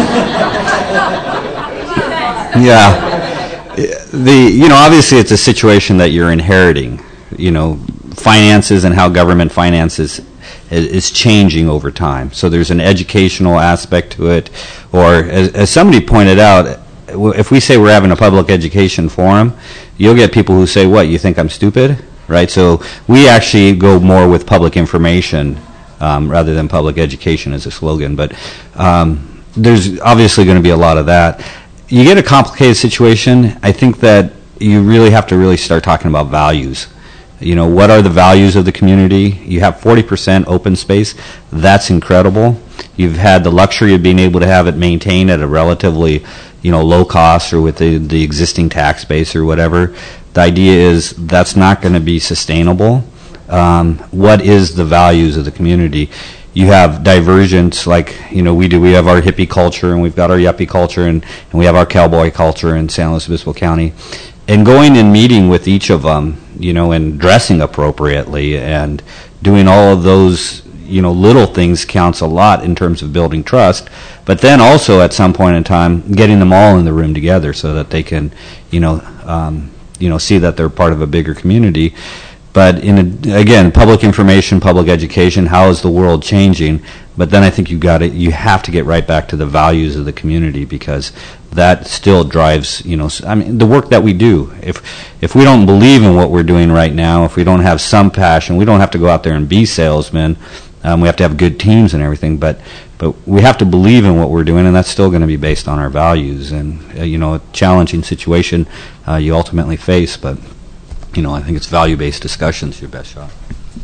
yeah. The, you know, obviously it's a situation that you're inheriting. You know, finances and how government finances is, is changing over time. So there's an educational aspect to it. Or, as, as somebody pointed out, if we say we're having a public education forum, you'll get people who say, what, you think I'm stupid? Right? So we actually go more with public information um, rather than public education as a slogan. But um, there's obviously going to be a lot of that. You get a complicated situation, I think that you really have to really start talking about values. You know, what are the values of the community? You have forty percent open space. That's incredible. You've had the luxury of being able to have it maintained at a relatively, you know, low cost or with the, the existing tax base or whatever. The idea is that's not going to be sustainable. Um, what is the values of the community? You have divergence like, you know, we do. We have our hippie culture and we've got our yuppie culture and, and we have our cowboy culture in San Luis Obispo County. And going and meeting with each of them, you know, and dressing appropriately and doing all of those, you know, little things counts a lot in terms of building trust. But then also at some point in time, getting them all in the room together so that they can, you know, um, you know, see that they're part of a bigger community. But in a, again, public information, public education, how is the world changing? But then I think you got it. You have to get right back to the values of the community because that still drives, you know, I mean, the work that we do. If if we don't believe in what we're doing right now, if we don't have some passion, we don't have to go out there and be salesmen. Um, we have to have good teams and everything, but but we have to believe in what we're doing, and that's still going to be based on our values. And uh, you know, a challenging situation uh, you ultimately face, but you know, I think it's value-based discussions your best shot.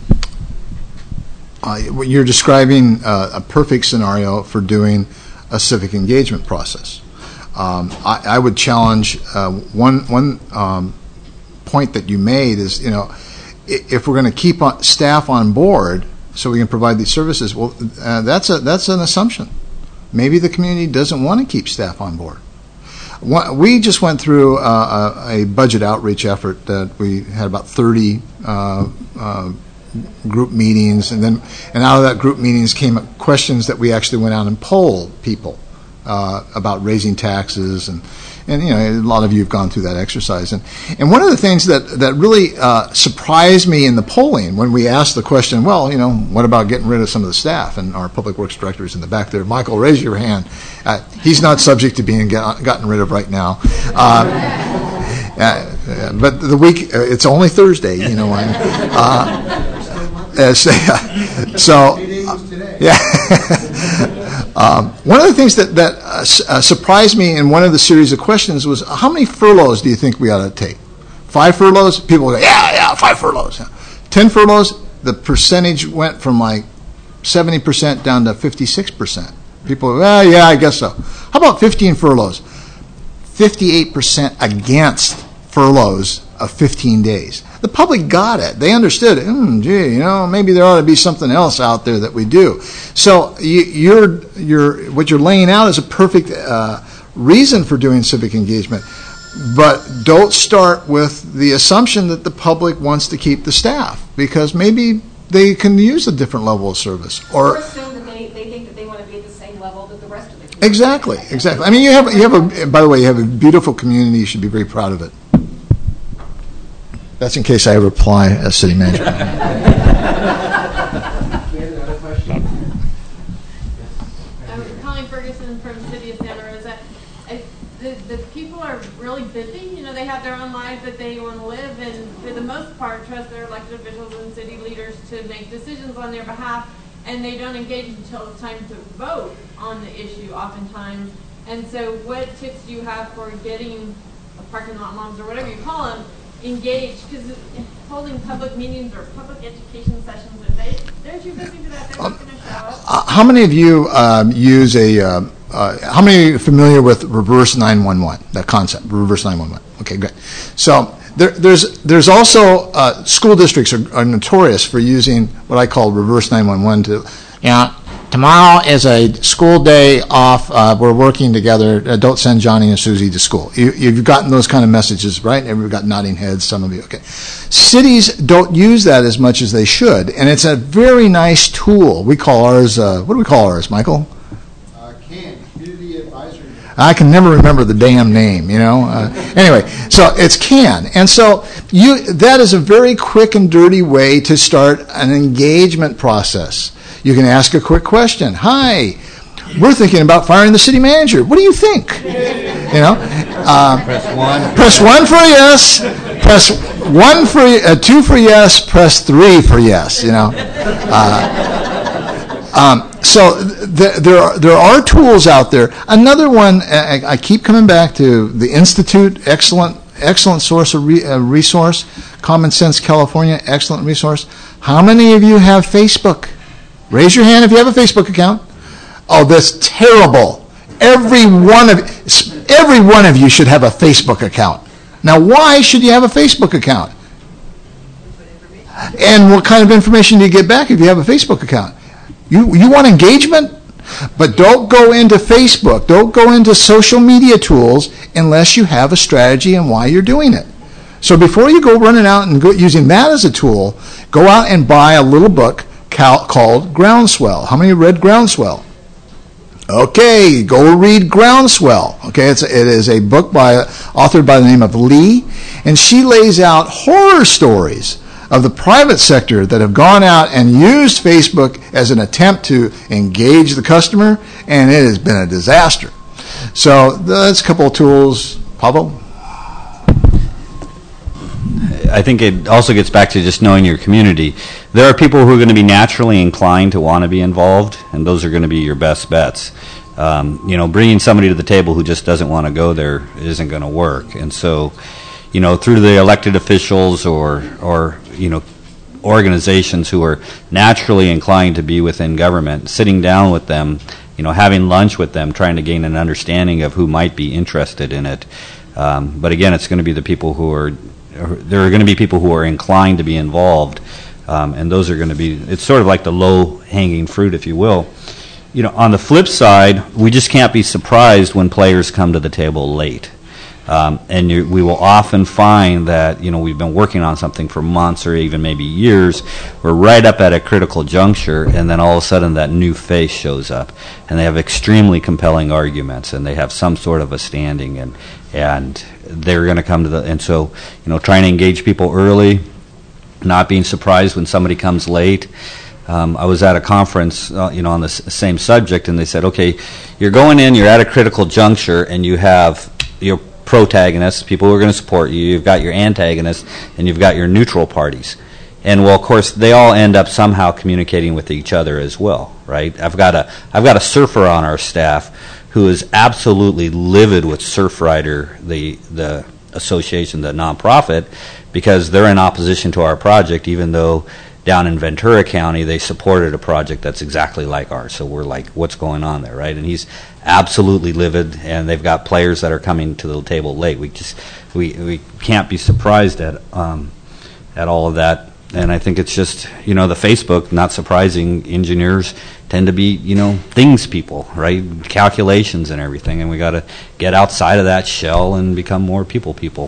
Uh, you're describing uh, a perfect scenario for doing a civic engagement process. Um, I, I would challenge uh, one one um, point that you made is, you know, if we're going to keep on, staff on board so we can provide these services, well, uh, that's a that's an assumption. Maybe the community doesn't want to keep staff on board. We just went through uh, a, a budget outreach effort that we had about thirty uh, uh, group meetings, and then and out of that group meetings came up questions that we actually went out and polled people uh, about raising taxes, and and you know, a lot of you have gone through that exercise, and and one of the things that that really uh, surprised me in the polling when we asked the question, well, you know, what about getting rid of some of the staff? And our public works director is in the back there. Michael, raise your hand. Uh, he's not subject to being get, gotten rid of right now. Uh, uh, but the week, uh, it's only Thursday, you know. And, uh, uh, so, so uh, yeah. um, one of the things that, that uh, uh, surprised me in one of the series of questions was, how many furloughs do you think we ought to take? Five furloughs? People go, yeah, yeah, five furloughs. Yeah. Ten furloughs, the percentage went from like seventy percent down to fifty-six percent. People go, well, yeah, I guess so. How about fifteen furloughs? fifty-eight percent against furloughs of fifteen days. The public got it. They understood it. Mm, gee, you know, maybe there ought to be something else out there that we do. So you, you're, you're, what you're laying out is a perfect uh, reason for doing civic engagement. But don't start with the assumption that the public wants to keep the staff, because maybe they can use a different level of service. Or, or assume that they, they think that they want to be at the same level that the rest of the community. Exactly, exactly. I mean, you have you have a. By the way, you have a beautiful community. You should be very proud of it. That's in case I ever apply as city manager. We have another question. I'm Colleen Ferguson from the City of Santa Rosa. I, the, the people are really busy. You know, they have their own lives that they want to live, and for the most part, trust their elected officials and city leaders to make decisions on their behalf, and they don't engage until it's time to vote on the issue oftentimes. And so what tips do you have for getting a parking lot moms or whatever you call them engaged? Because holding public meetings or public education sessions, if they, they're too busy for that, they're not going to show up. Uh, how many of you um, use a, uh, uh, how many are familiar with reverse nine one one, that concept, reverse nine one one? Okay, great. So there, there's there's also, uh, school districts are, are notorious for using what I call reverse nine one one to, yeah, tomorrow is a school day off. Uh, we're working together. Uh, don't send Johnny and Susie to school. You, you've gotten those kind of messages, right? And we've got nodding heads, some of you. Okay. Cities don't use that as much as they should, and it's a very nice tool. We call ours, uh, what do we call ours, Michael? Uh, CAN, Community Advisory. I can never remember the damn name, you know. Uh, anyway, so it's CAN. And so you that is a very quick and dirty way to start an engagement process. You can ask a quick question. Hi, we're thinking about firing the city manager. What do you think? You know, uh, Press one. Press one for yes. Press one for uh, two for yes. Press three for yes. You know. Uh, um, so th- there are there are tools out there. Another one I, I keep coming back to, the Institute. Excellent excellent source of re- uh, resource. Common Sense California. Excellent resource. How many of you have Facebook? Raise your hand if you have a Facebook account. Oh, that's terrible. Every one of every one of you should have a Facebook account. Now, why should you have a Facebook account? And what kind of information do you get back if you have a Facebook account? You you want engagement? But don't go into Facebook. Don't go into social media tools unless you have a strategy and why you're doing it. So before you go running out and go using that as a tool, go out and buy a little book called Groundswell. How many read Groundswell? Okay, go read Groundswell. Okay, it's a, it is a book by authored by the name of Lee, and she lays out horror stories of the private sector that have gone out and used Facebook as an attempt to engage the customer, and it has been a disaster. So that's a couple of tools. Pablo? I think it also gets back to just knowing your community. There are people who are going to be naturally inclined to want to be involved, and those are going to be your best bets. Um, you know, bringing somebody to the table who just doesn't want to go there isn't going to work. And so, you know, through the elected officials or, or you know, organizations who are naturally inclined to be within government, sitting down with them, you know, having lunch with them, trying to gain an understanding of who might be interested in it. Um, but again, it's going to be the people who are there are going to be people who are inclined to be involved, um, and those are going to be, it's sort of like the low-hanging fruit, if you will. You know, on the flip side, we just can't be surprised when players come to the table late. Um, and you, we will often find that, you know, we've been working on something for months or even maybe years. We're right up at a critical juncture, and then all of a sudden that new face shows up. And they have extremely compelling arguments, and they have some sort of a standing, and and they're going to come to the, and so, you know, trying to engage people early, not being surprised when somebody comes late. Um, I was at a conference, uh, you know, on the s- same subject, and they said, okay, you're going in, you're at a critical juncture, and you have your protagonists, people who are going to support you, you've got your antagonists, and you've got your neutral parties. And well, of course, they all end up somehow communicating with each other as well, right? I've got a I've got a surfer on our staff who is absolutely livid with Surfrider, the the association, the nonprofit, because they're in opposition to our project, even though down in Ventura County they supported a project that's exactly like ours. So we're like, what's going on there, right? And he's absolutely livid, and they've got players that are coming to the table late. We just we we can't be surprised at um, at all of that. And I think it's just, you know, the Facebook, not surprising, engineers tend to be, you know, things people, right? Calculations and everything, and we got to get outside of that shell and become more people people.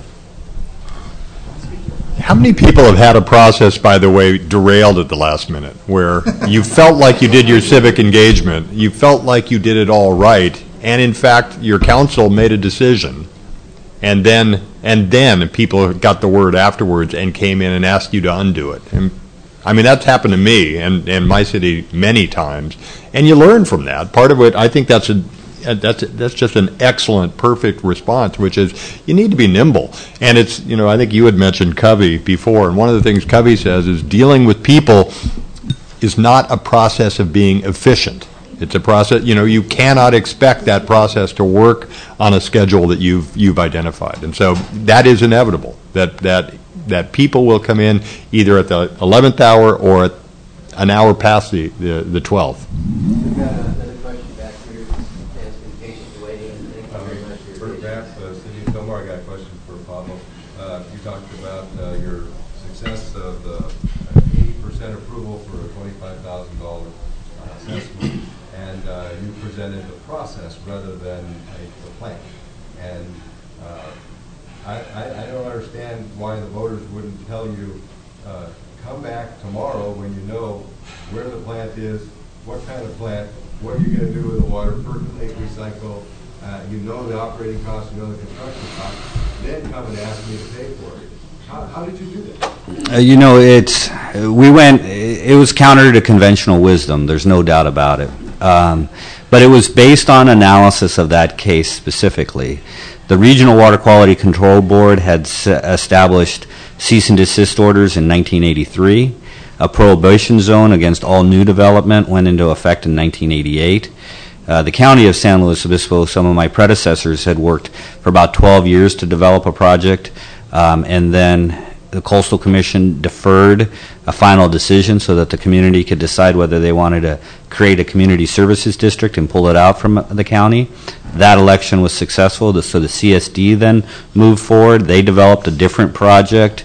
How many people have had a process, by the way, derailed at the last minute, where you felt like you did your civic engagement, you felt like you did it all right, and in fact your council made a decision, and then and then people got the word afterwards and came in and asked you to undo it? And I mean, that's happened to me and, and my city many times, and you learn from that. Part of it, I think that's a that's that's just an excellent, perfect response, which is you need to be nimble. And it's, you know, I think you had mentioned Covey before, and one of the things Covey says is dealing with people is not a process of being efficient. It's a process, you know, you cannot expect that process to work on a schedule that you've you've identified. And so that is inevitable, that that that people will come in either at the eleventh hour or at an hour past the, the, the twelfth. We've got another question back here. Has been patiently waiting. Thank you very much for your Bert Bass, uh, City of Del Mar. I got a question for Pablo. Uh, you talked about uh, your success of the eighty percent approval for a twenty-five thousand dollars assessment. represented the process rather than like, the plant. And uh, I, I, I don't understand why the voters wouldn't tell you, uh, come back tomorrow when you know where the plant is, what kind of plant, what you're going to do with the water, percolate, recycle, uh, you know the operating costs, you know the construction costs, then come and ask me to pay for it. How, how did you do that? Uh, you know, it's, we went, it was counter to conventional wisdom, there's no doubt about it. Um, but it was based on analysis of that case specifically. The Regional Water Quality Control Board had s- established cease and desist orders in nineteen eighty-three. A prohibition zone against all new development went into effect in nineteen eighty-eight. Uh, the County of San Luis Obispo, some of my predecessors had worked for about twelve years to develop a project, um, and then the Coastal Commission deferred a final decision so that the community could decide whether they wanted to create a community services district and pull it out from the county. That election was successful, so the C S D then moved forward. They developed a different project.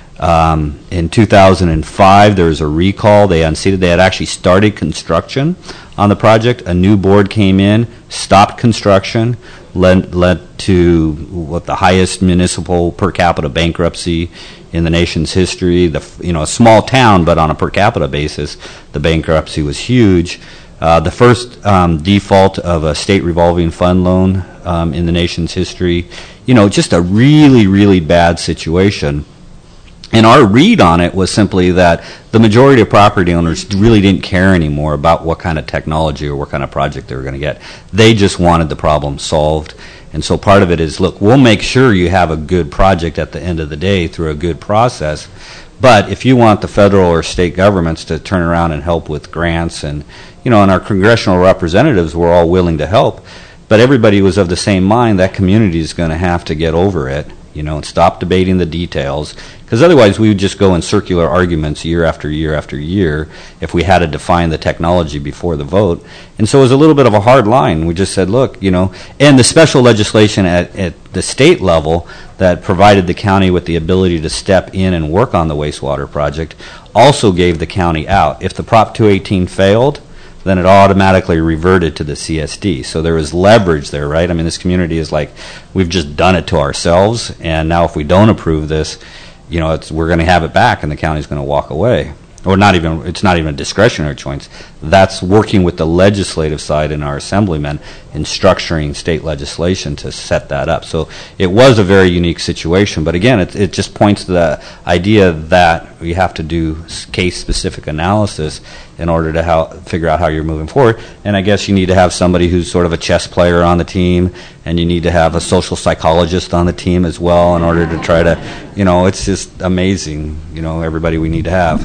Um, in two thousand five, there was a recall. They unseated. They had actually started construction on the project. A new board came in, stopped construction, led, led to what the highest municipal per capita bankruptcy in the nation's history. The, you know, a small town, but on a per capita basis, the bankruptcy was huge. Uh, the first um, default of a state revolving fund loan um, in the nation's history. You know, just a really, really bad situation. And our read on it was simply that the majority of property owners really didn't care anymore about what kind of technology or what kind of project they were going to get. They just wanted the problem solved. And so part of it is, look, we'll make sure you have a good project at the end of the day through a good process. But if you want the federal or state governments to turn around and help with grants, and, you know, and our congressional representatives were all willing to help, but everybody was of the same mind, that community is going to have to get over it, you know, and stop debating the details, because otherwise we would just go in circular arguments year after year after year if we had to define the technology before the vote. And so it was a little bit of a hard line. We just said, look, you know, and the special legislation at, at the state level that provided the county with the ability to step in and work on the wastewater project also gave the county out. If the Prop two eighteen failed, then it automatically reverted to the C S D. So there was leverage there, right? I mean, this community is like, we've just done it to ourselves, and now if we don't approve this, you know, it's, we're going to have it back, and the county's going to walk away. Or not even, it's not even a discretionary choice. That's working with the legislative side and our assemblymen in structuring state legislation to set that up. So it was a very unique situation. But again, it, it just points to the idea that we have to do case-specific analysis in order to how, figure out how you're moving forward. And I guess you need to have somebody who's sort of a chess player on the team, and you need to have a social psychologist on the team as well in order to try to, you know, it's just amazing, you know, everybody we need to have.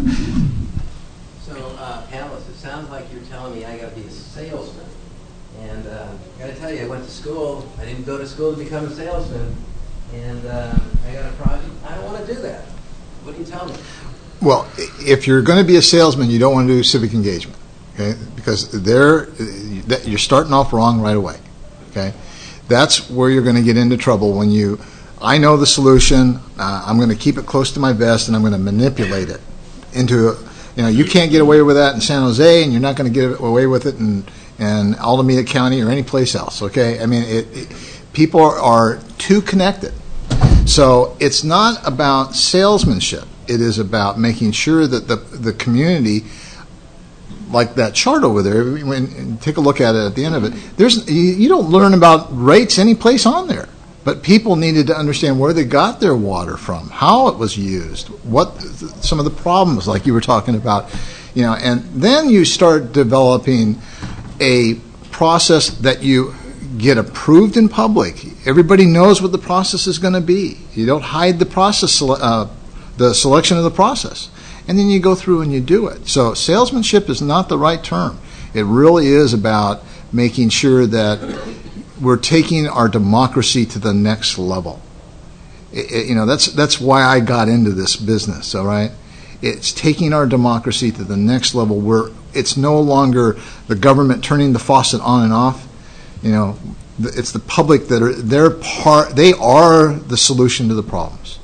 So, uh, panelists, it sounds like you're telling me I got to be a salesman. And uh, I got to tell you, I went to school. I didn't go to school to become a salesman. And uh, I got a project. I don't want to do that. What do you tell me? Well, if you're going to be a salesman, you don't want to do civic engagement, okay? Because they're, you're starting off wrong right away, okay? That's where you're going to get into trouble when you, I know the solution, uh, I'm going to keep it close to my vest, and I'm going to manipulate it into, you know, you can't get away with that in San Jose, and you're not going to get away with it in, in Alameda County or any place else, okay? I mean, it, it, people are, are too connected. So it's not about salesmanship. It is about making sure that the the community, like that chart over there, when take a look at it at the end of it, there's you, you don't learn about rates any place on there. But people needed to understand where they got their water from, how it was used, what some of the problems, like you were talking about, you know, and then you start developing a process that you get approved in public. Everybody knows what the process is going to be. You don't hide the process, uh, the selection of the process. And then you go through and you do it. So salesmanship is not the right term. It really is about making sure that we're taking our democracy to the next level. It, it, you know, that's that's why I got into this business, all right? It's taking our democracy to the next level where it's no longer the government turning the faucet on and off. You know, it's the public that are, they're part, they are the solution to the problems.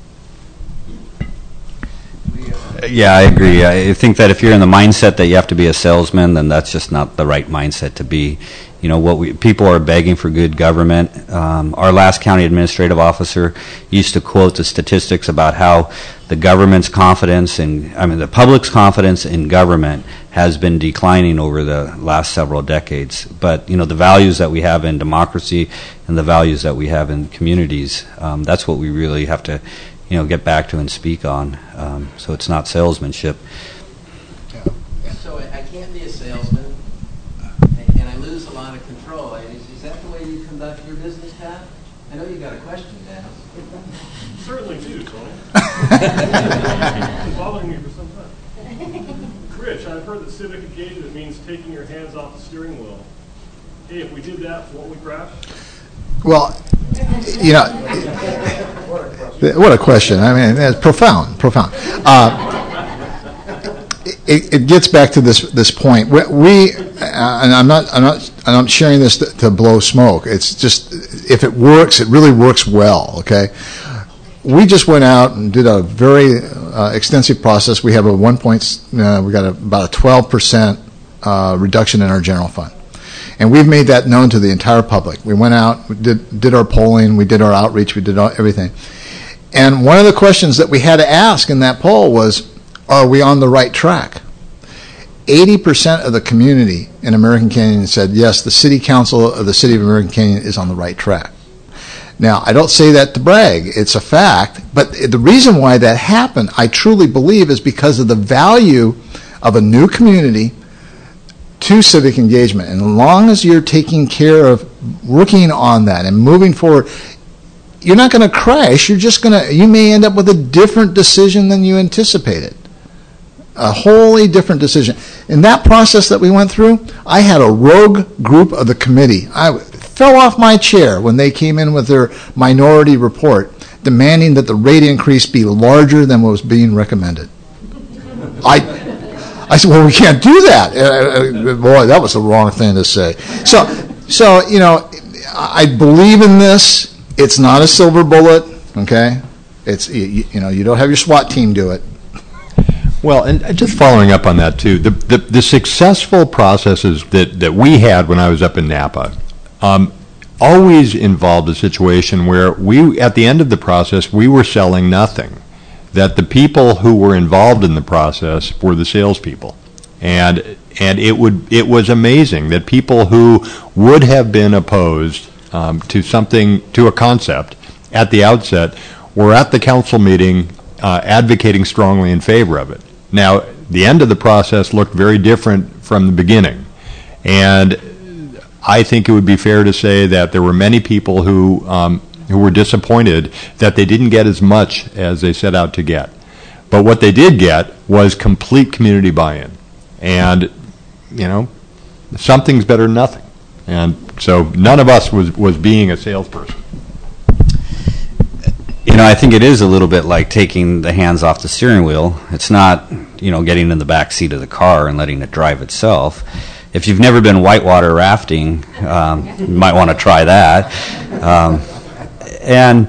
Yeah, I agree. I think that if you're in the mindset that you have to be a salesman, then that's just not the right mindset to be. You you know, what we, people are begging for good government. Um, our last county administrative officer used to quote the statistics about how the government's confidence in, I mean, the public's confidence in government has been declining over the last several decades. But, you know, the values that we have in democracy and the values that we have in communities, um, that's what we really have to, you know, get back to and speak on. Um, so it's not salesmanship. So I I can't be a salesman, and and I lose a lot of control. And Is is that the way you conduct your business, Pat? I know you got a question to ask. Certainly do, Tony. It's been bothering me for some time. Rich, I've heard that civic engagement means taking your hands off the steering wheel. Hey, if we did that, won't we crash? Well, you know, what a question. I mean, it's profound, profound. Uh, it, it gets back to this this point. We, we and I'm not, I'm not, I'm not sharing this to, to blow smoke. It's just, if it works, it really works well. Okay. We just went out and did a very uh, extensive process. We have a one point, uh, we got a, about a twelve percent uh, reduction in our general fund. And we've made that known to the entire public. We went out, we did, did our polling, we did our outreach, we did all, everything. And one of the questions that we had to ask in that poll was, are we on the right track? eighty percent of the community in American Canyon said, yes, the city council of the city of American Canyon is on the right track. Now, I don't say that to brag. It's a fact. But the reason why that happened, I truly believe, is because of the value of a new community to civic engagement. And as long as you're taking care of working on that and moving forward, you're not going to crash. You're just going to, you may end up with a different decision than you anticipated. A wholly different decision. In that process that we went through, I had a rogue group of the committee. I fell off my chair when they came in with their minority report demanding that the rate increase be larger than what was being recommended. I I said, well, we can't do that. Uh, boy, that was the wrong thing to say. So, so you know, I believe in this. It's not a silver bullet, okay? It's you, you know, you don't have your SWAT team do it. Well, and just following up on that too, the, the, the successful processes that, that we had when I was up in Napa um, always involved a situation where we, at the end of the process, we were selling nothing. That the people who were involved in the process were the salespeople, and and it would it was amazing that people who would have been opposed um, to something, to a concept at the outset, were at the council meeting uh, advocating strongly in favor of it. Now, the end of the process looked very different from the beginning, and I think it would be fair to say that there were many people who um, who were disappointed that they didn't get as much as they set out to get. But what they did get was complete community buy-in. And, you know, something's better than nothing. And so none of us was, was being a salesperson. You know, I think it is a little bit like taking the hands off the steering wheel. It's not, you know, getting in the back seat of the car and letting it drive itself. If you've never been whitewater rafting, um, you might want to try that. Um, and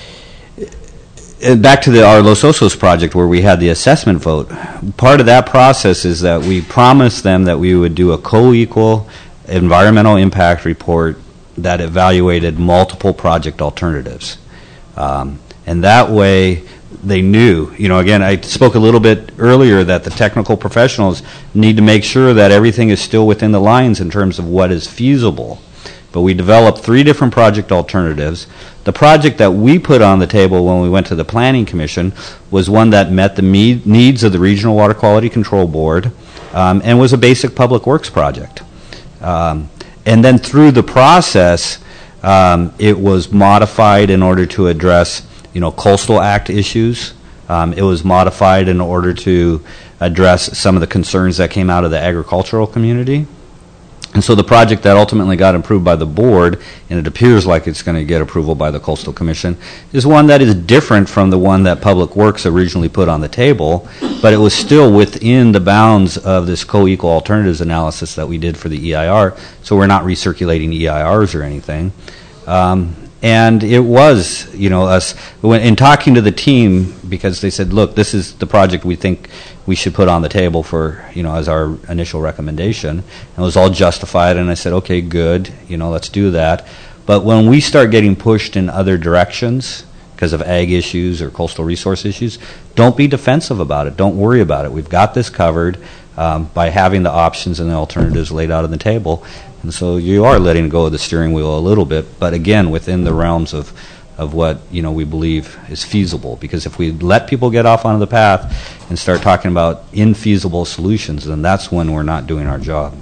back to the our Los Osos project where we had the assessment vote, part of that process is that we promised them that we would do a co-equal environmental impact report that evaluated multiple project alternatives. Um, and that way they knew, you know, again, I spoke a little bit earlier that the technical professionals need to make sure that everything is still within the lines in terms of what is feasible. But we developed three different project alternatives. The project that we put on the table when we went to the Planning Commission was one that met the me- needs of the Regional Water Quality Control Board um, and was a basic public works project. Um, and then through the process, um, it was modified in order to address, you know, Coastal Act issues. Um, it was modified in order to address some of the concerns that came out of the agricultural community. And so the project that ultimately got approved by the board, and it appears like it's going to get approval by the Coastal Commission, is one that is different from the one that Public Works originally put on the table, but it was still within the bounds of this co-equal alternatives analysis that we did for the E I R, so we're not recirculating E I Rs or anything. Um, And it was, you know, us, when, in talking to the team, because they said, look, this is the project we think we should put on the table for, you know, as our initial recommendation. And it was all justified, and I said, okay, good, you know, let's do that. But when we start getting pushed in other directions because of ag issues or coastal resource issues, don't be defensive about it. Don't worry about it. We've got this covered um, by having the options and the alternatives laid out on the table. And so you are letting go of the steering wheel a little bit, but again, within the realms of, of what, you know, we believe is feasible. Because if we let people get off onto the path and start talking about infeasible solutions, then that's when we're not doing our job.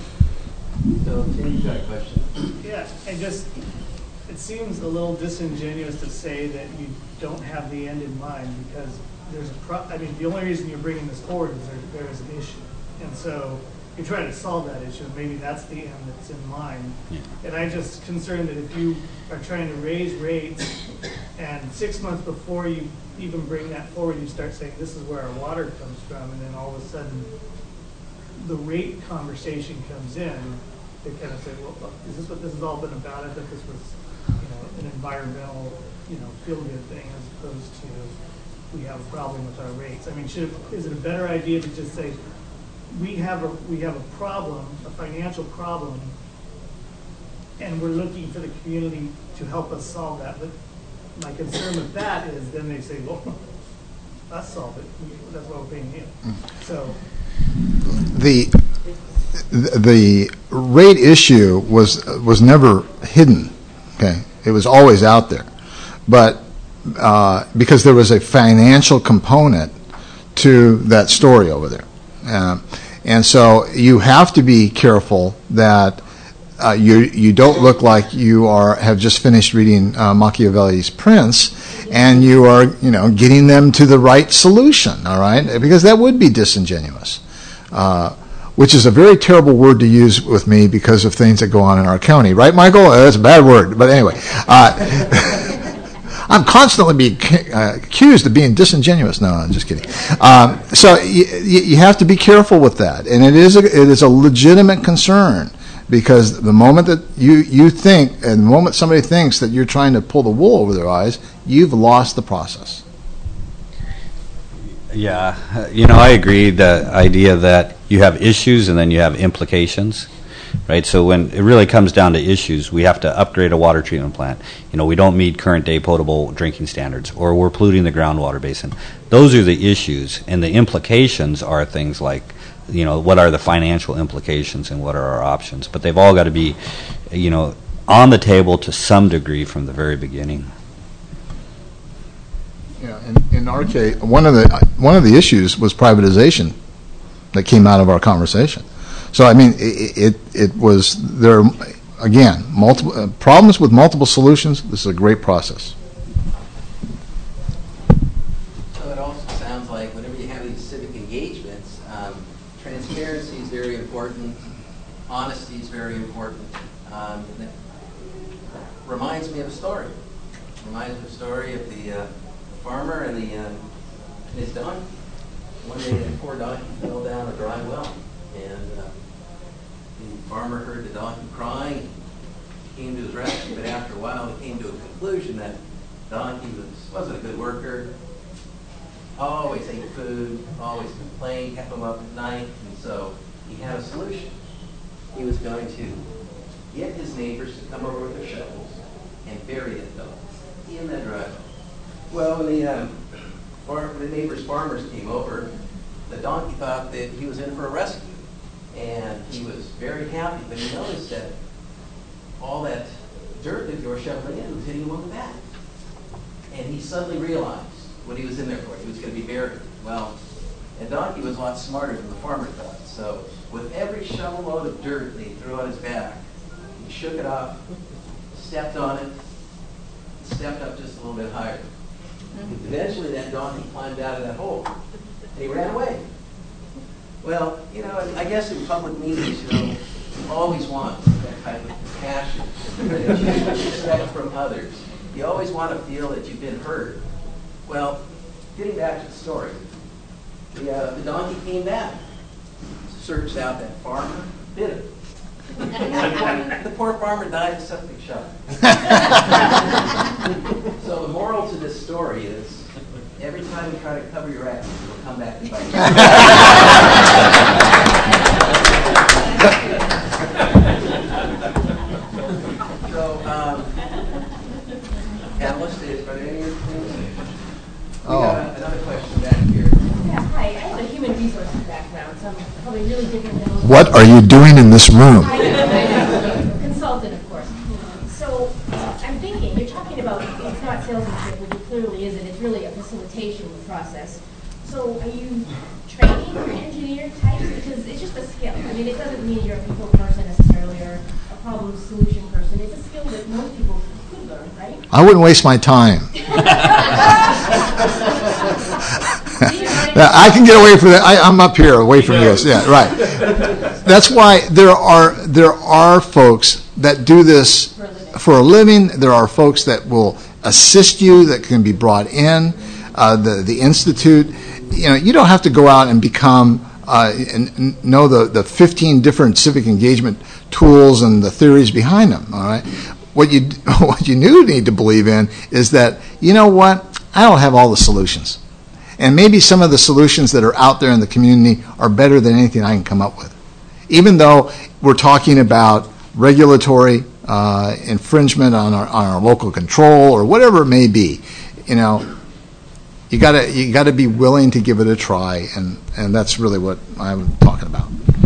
So, Tim, you got a question? Yeah, and just, it seems a little disingenuous to say that you don't have the end in mind, because there's a pro, I mean, the only reason you're bringing this forward is there, there is an issue. And so you're trying to solve that issue, and maybe that's the end that's in mind. Yeah. And I'm just concerned that if you are trying to raise rates, and six months before you even bring that forward, you start saying, this is where our water comes from, and then all of a sudden the rate conversation comes in, they kind of say, well, look, is this what this has all been about? I thought this was, you know, an environmental, you know, feel-good thing, as opposed to we have a problem with our rates. I mean, should, is it a better idea to just say, we have a we have a problem, a financial problem, and we're looking for the community to help us solve that? But my concern with that is then they say, well, us solve it. That's why we're paying you. So the the rate issue was was never hidden. Okay, it was always out there, but uh, because there was a financial component to that story over there. Uh, and so you have to be careful that uh, you you don't look like you are have just finished reading uh, Machiavelli's Prince, and you are you know getting them to the right solution. All right, because that would be disingenuous, uh, which is a very terrible word to use with me because of things that go on in our county. Right, Michael? Uh, that's a bad word, but anyway. Uh, I'm constantly being uh, accused of being disingenuous. No, I'm just kidding. Um, so you, you have to be careful with that, and it is a, it is a legitimate concern, because the moment that you, you think, and the moment somebody thinks that you're trying to pull the wool over their eyes, you've lost the process. Yeah, you know, I agree. The idea that you have issues and then you have implications. Right, so when it really comes down to issues, we have to upgrade a water treatment plant. You know, we don't meet current day potable drinking standards, or we're polluting the groundwater basin. Those are the issues, and the implications are things like, you know, what are the financial implications and what are our options? But they've all got to be, you know, on the table to some degree from the very beginning. Yeah, in, in our case, one of the one of the issues was privatization that came out of our conversation. So I mean, it it, it was there are, again, multiple uh, problems with multiple solutions. This is a great process. So it also sounds like whenever you have these civic engagements, um, transparency is very important, honesty is very important. Um, and that reminds me of a story. Reminds me of a story of the uh, farmer and the uh, and his donkey. One day, that poor donkey fell down a dry well. And uh, the farmer heard the donkey crying, came to his rescue, but after a while he came to a conclusion that the donkey was, wasn't a good worker, always ate food, always complained, kept him up at night, and so he had a solution. He was going to get his neighbors to come over with their shovels and bury that donkey in that driveway. Well, when the, um, farm, the neighbors' farmers came over, the donkey thought that he was in for a rescue. And he was very happy, but he noticed that all that dirt that they were shoveling in was hitting him on the back. And he suddenly realized what he was in there for. He was going to be buried. Well, the donkey was a lot smarter than the farmer thought. So with every shovel load of dirt that he threw on his back, he shook it off, stepped on it, stepped up just a little bit higher. Eventually that donkey climbed out of that hole, and he ran away. Well, you know, I guess in public meetings, you know, you always want that type of compassion that you expect from others. You always want to feel that you've been heard. Well, getting back to the story, the, uh, the donkey came back, searched out that farmer, bit him. The poor farmer died of septic shock. So the moral to this story is, every time you try to cover your ass, it'll come back and bite you. So, um, panelists, is there any other things? We Oh. got another question back here. Yeah, hi. I have a human resources background, so I'm probably really different than most. What are you doing in this room? I know. Consultant, of course. So I'm thinking, you're talking about it's not salesmanship, which it clearly isn't. It's really a facilitation process. So are you training your engineer types? Because it's just a skill. I mean, it doesn't mean you're a people person necessarily or a problem solution person. It's a skill that most people could learn, right? I wouldn't waste my time. I can get away from that. I, I'm up here, away from this. Yeah, right. That's why there are there are folks that do this for a living. There are folks that will assist you, that can be brought in. Uh, the the institute. You know, you don't have to go out and become uh, and, and know the the fifteen different civic engagement tools and the theories behind them. All right. What you what you do need to believe in is that, you know what, I don't have all the solutions. And maybe some of the solutions that are out there in the community are better than anything I can come up with. Even though we're talking about regulatory uh, infringement on our, on our local control or whatever it may be, you know, you gotta you gotta be willing to give it a try, and, and that's really what I'm talking about.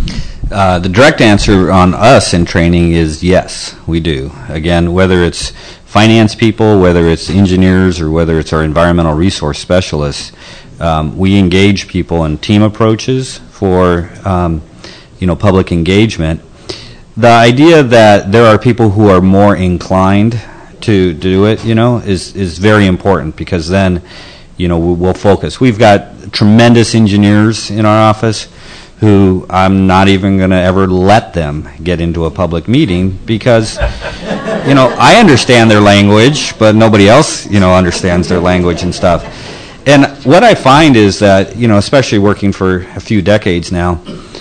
Uh, the direct answer on us in training is yes, we do. Again, whether it's finance people, whether it's engineers, or whether it's our environmental resource specialists, um, we engage people in team approaches for um, you know, public engagement. The idea that there are people who are more inclined to do it, you know, is is very important, because then, you know, we'll focus. We've got tremendous engineers in our office who I'm not even going to ever let them get into a public meeting, because, you know, I understand their language, but nobody else, you know, understands their language and stuff. And what I find is that, you know, especially working for a few decades now,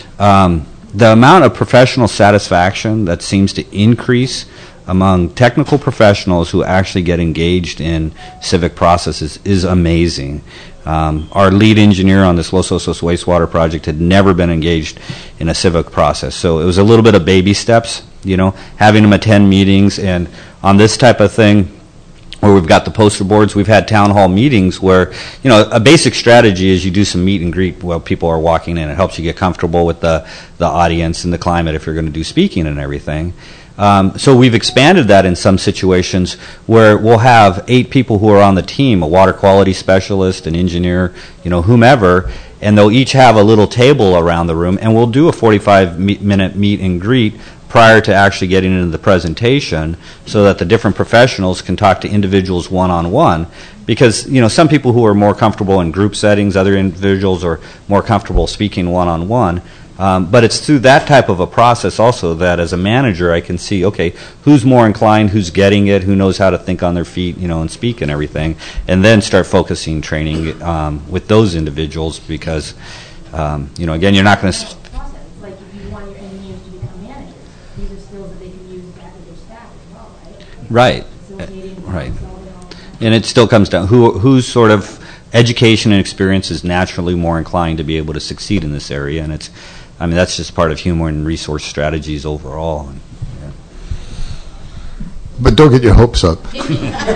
um, the amount of professional satisfaction that seems to increase among technical professionals who actually get engaged in civic processes is amazing. Um, our lead engineer on this Los Osos wastewater project had never been engaged in a civic process, so it was a little bit of baby steps, you know, having them attend meetings. And on this type of thing, where we've got the poster boards, we've had town hall meetings where, you know, a basic strategy is you do some meet and greet while people are walking in. It helps you get comfortable with the, the audience and the climate if you're going to do speaking and everything. Um, so we've expanded that in some situations where we'll have eight people who are on the team, a water quality specialist, an engineer, you know, whomever, and they'll each have a little table around the room, and we'll do a forty-five minute meet and greet prior to actually getting into the presentation, so that the different professionals can talk to individuals one-on-one. Because, you know, some people who are more comfortable in group settings, other individuals are more comfortable speaking one-on-one. Um, but it's through that type of a process also that as a manager I can see, okay, who's more inclined, who's getting it, who knows how to think on their feet, you know, and speak and everything, and then start focusing training um, with those individuals, because, um, you know, again, you're not going to... It's like if you want your engineers to become managers, these are skills that they can use back with their staff as well, right? Right, right. And it still comes down, who who's sort of education and experience is naturally more inclined to be able to succeed in this area, and it's, I mean, that's just part of human resource strategies overall. Yeah. But don't get your hopes up. so,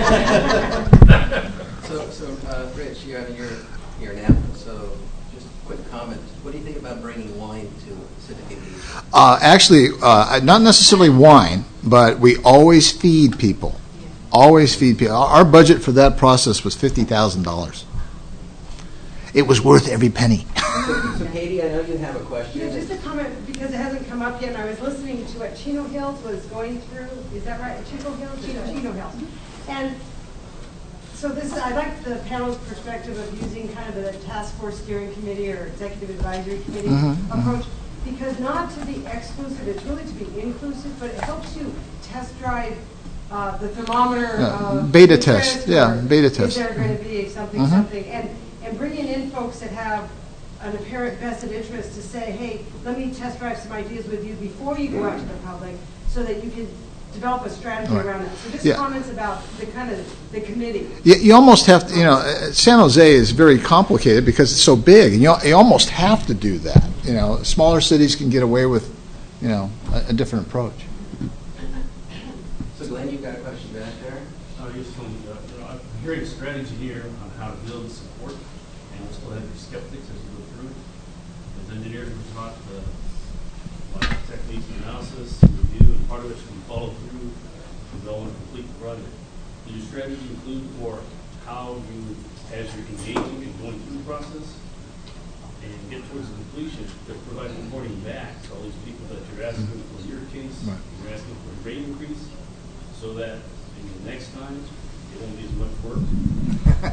so uh, Rich, you're, you're, you're an applicant, so just a quick comment. What do you think about bringing wine to civic engagement? Uh, actually, uh, not necessarily wine, but we always feed people. Always feed people. Our budget for that process was fifty thousand dollars. It was worth every penny. so, so, Katie, I know you have a question. Yeah, just a comment, because it hasn't come up yet, and I was listening to what Chino Hills was going through. Is that right? Chino Hills? Chino, Chino Hills. And so this, I like the panel's perspective of using kind of the task force steering committee or executive advisory committee Mm-hmm, approach, mm-hmm. because not to be exclusive, it's really to be inclusive, but it helps you test drive uh, the thermometer. Yeah, of beta test. Yeah, beta test. Is there going to be something, mm-hmm. something, and and bringing in folks that have an apparent vested interest to say, hey, let me test drive some ideas with you before you go out to the public so that you can develop a strategy Right. around that. So just Yeah. comments about the kind of the committee. You, you almost have to, you know, uh, San Jose is very complicated because it's so big, and you, you almost have to do that. You know, smaller cities can get away with, you know, a, a different approach. So Glenn, you've got a question back there? Uh, yes, um, uh, you know, I'm hearing a strategy here on how to build support, and you'll still have your skeptics as you go through it. As engineers, we're taught uh, a lot of techniques of analysis and review, and part of it should be followed through to develop and complete the project. Does your strategy include for how you, as you're engaging and going through the process, and get towards the completion, to provide reporting back to all these people that you're asking for your case, Right. you're asking for a rate increase, so that in the next time, it won't be as much work?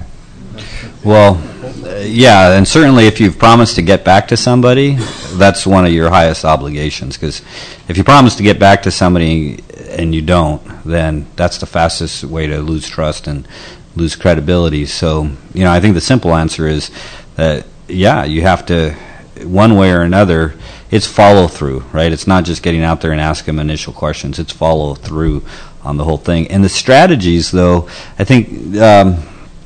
Well, uh, yeah, and certainly if you've promised to get back to somebody, that's one of your highest obligations. Because if you promise to get back to somebody and you don't, then that's the fastest way to lose trust and lose credibility. So, you know, I think the simple answer is that, yeah, you have to, one way or another, it's follow through, right? It's not just getting out there and ask them initial questions. It's follow through on the whole thing. And the strategies, though, I think um,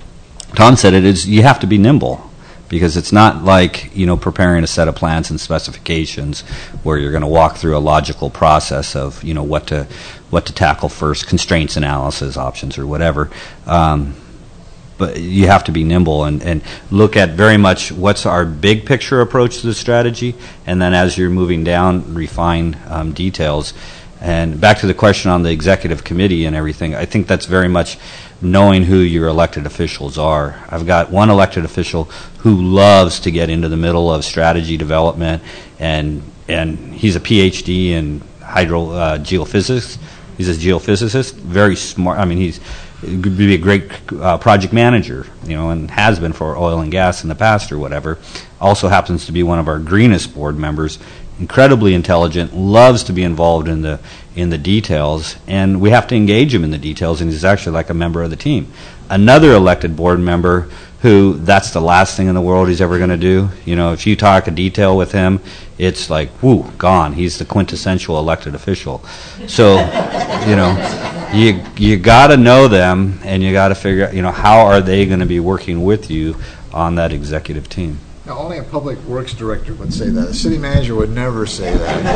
Tom said it, is you have to be nimble, because it's not like, you know, preparing a set of plans and specifications where you're going to walk through a logical process of, you know, what to what to tackle first, constraints analysis, options, or whatever. Um, but you have to be nimble and, and look at very much what's our big picture approach to the strategy, and then as you're moving down, refine um, details. And back to the question on the executive committee and everything, I think that's very much knowing who your elected officials are. I've got one elected official who loves to get into the middle of strategy development, and and he's a P H D in hydro uh, geophysics. He's a geophysicist, very smart. I mean, he's could be a great uh, project manager, you know, and has been for oil and gas in the past or whatever. Also happens to be one of our greenest board members. Incredibly intelligent, loves to be involved in the in the details, and we have to engage him in the details, and he's actually like a member of the team. Another elected board member who, that's the last thing in the world he's ever going to do. You know, if you talk a detail with him, it's like, whoo, gone. He's the quintessential elected official. So, you know, you you got to know them, and you got to figure out, you know, how are they going to be working with you on that executive team. Now, only a public works director would say that. A city manager would never say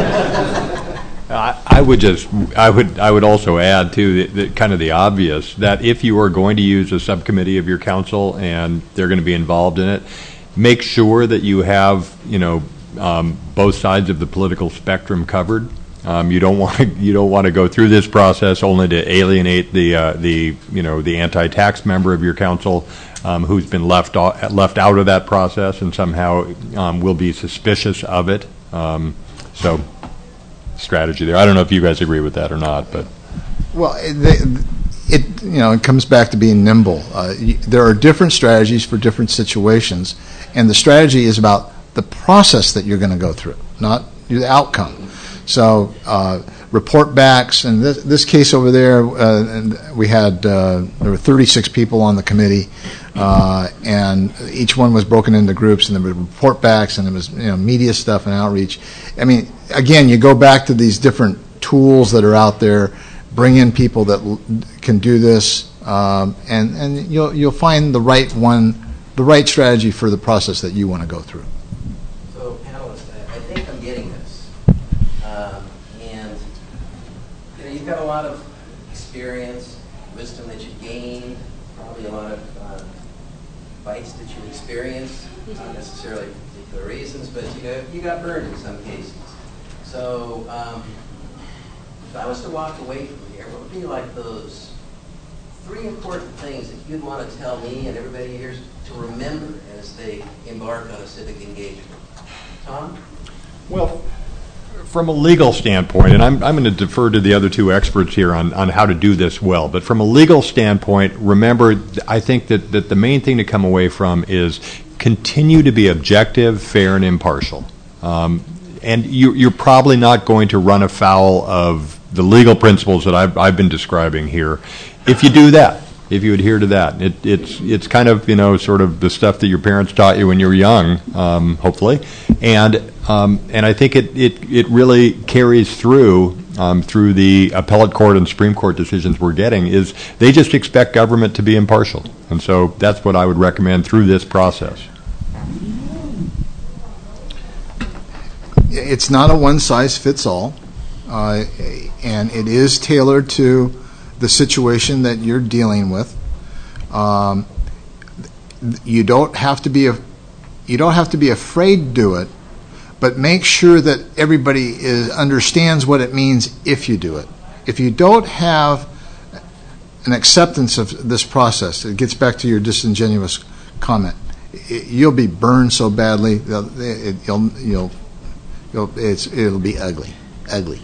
that. I, I would just, I would, I would also add too, that, that kind of the obvious, that if you are going to use a subcommittee of your council and they're going to be involved in it, make sure that you have, you know, um, both sides of the political spectrum covered. Um, you don't want to, you don't want to go through this process only to alienate the, uh, the, you know, the anti-tax member of your council. Um, who's been left o- left out of that process and somehow um, will be suspicious of it. Um, so, strategy there. I don't know if you guys agree with that or not, but well, it, it you know it comes back to being nimble. Uh, you, there are different strategies for different situations, and the strategy is about the process that you're going to go through, not the outcome. So, uh, report backs, and this, this case over there, uh, and we had uh, there were thirty-six people on the committee. Uh, and each one was broken into groups, and there were report backs, and there was, you know, media stuff and outreach. I mean, again, you go back to these different tools that are out there, bring in people that l- can do this, um, and and you'll you'll find the right one, the right strategy for the process that you want to go through. So, panelists, I, I think I'm getting this, um, and you know, you've got a lot of experience, wisdom that you've gained, probably a lot of uh, fights that you experience, not necessarily for particular reasons, but you know, you got burned in some cases. So um, if I was to walk away from here, what would be like those three important things that you'd want to tell me and everybody here to remember as they embark on a civic engagement? Tom? Well, from a legal standpoint, and I'm, I'm going to defer to the other two experts here on, on how to do this well, but from a legal standpoint, remember, I think that, that the main thing to come away from is continue to be objective, fair, and impartial. Um, and you, you're probably not going to run afoul of the legal principles that I've, I've been describing here if you do that. if you adhere to that. It, it's it's kind of, you know, sort of the stuff that your parents taught you when you were young, um, hopefully, and um, and I think it, it, it really carries through um, through the appellate court and Supreme Court decisions we're getting. Is they just expect government to be impartial, and so that's what I would recommend through this process. It's not a one-size-fits-all, uh, and it is tailored to the situation that you're dealing with. Um, you don't have to be a, you don't have to be afraid to do it, but make sure that everybody is, understands what it means if you do it. If you don't have an acceptance of this process, it gets back to your disingenuous comment. It, you'll be burned so badly, it, you'll you'll. It's, it'll be ugly, ugly.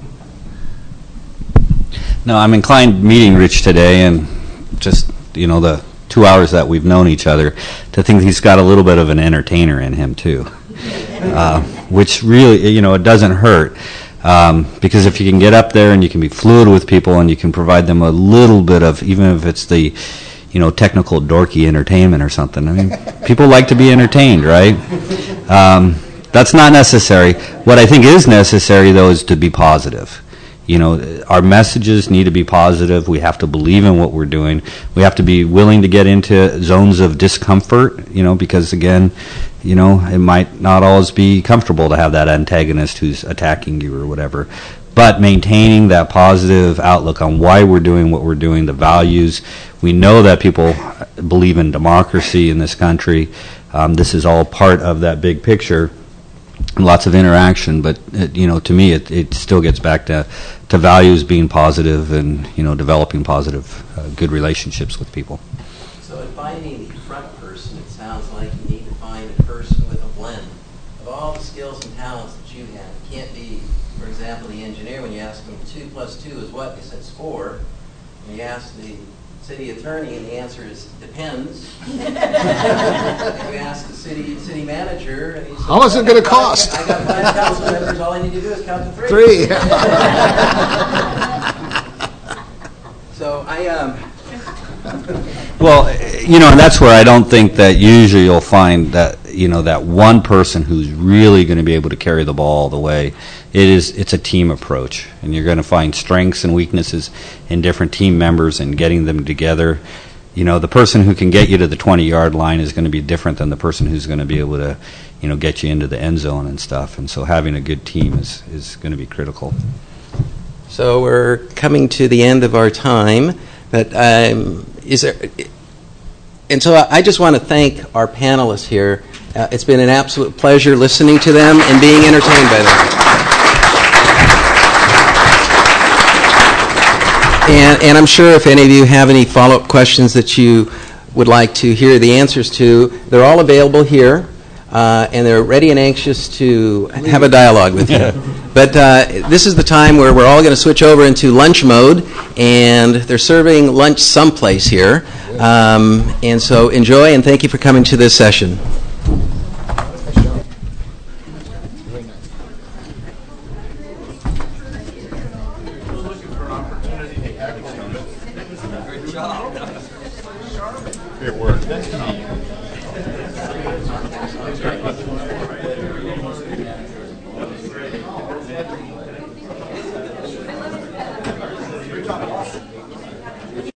No, I'm inclined meeting Rich today and just, you know, the two hours that we've known each other to think he's got a little bit of an entertainer in him too, uh, which really, you know, it doesn't hurt. Um, because if you can get up there and you can be fluid with people and you can provide them a little bit of, even if it's the, you know, technical dorky entertainment or something. I mean, people like to be entertained, right? Um, That's not necessary. What I think is necessary, though, is to be positive. You know, our messages need to be positive. We have to believe in what we're doing. We have to be willing to get into zones of discomfort, you know, because, again, you know, it might not always be comfortable to have that antagonist who's attacking you or whatever. But maintaining that positive outlook on why we're doing what we're doing, the values. We know that people believe in democracy in this country. Um, this is all part of that big picture. Lots of interaction, but it, you know, to me, it, it still gets back to, to values being positive and, you know, developing positive, uh, good relationships with people. So in finding the front person, it sounds like you need to find a person with a blend of all the skills and talents that you have. It can't be, for example, the engineer, when you ask him two plus two is what, he says four. When you ask the city attorney, and the answer is depends. If you ask the city city manager, and he says, how much is it going to cost? I got five council members. All I need to do is count to three. Three. So I um. Well, you know, and that's where I don't think that usually you'll find that, you know, that one person who's really going to be able to carry the ball all the way. It is, it's a team approach, and you're going to find strengths and weaknesses in different team members and getting them together. You know, the person who can get you to the twenty-yard line is going to be different than the person who's going to be able to, you know, get you into the end zone and stuff. And so having a good team is, is going to be critical. So we're coming to the end of our time, but um, is there? And so I just want to thank our panelists here. Uh, it's been an absolute pleasure listening to them and being entertained by them. And, and I'm sure if any of you have any follow-up questions that you would like to hear the answers to, they're all available here, uh, and they're ready and anxious to have a dialogue with you. But uh, this is the time where we're all going to switch over into lunch mode, and they're serving lunch someplace here. Um, and so enjoy, and thank you for coming to this session. It worked.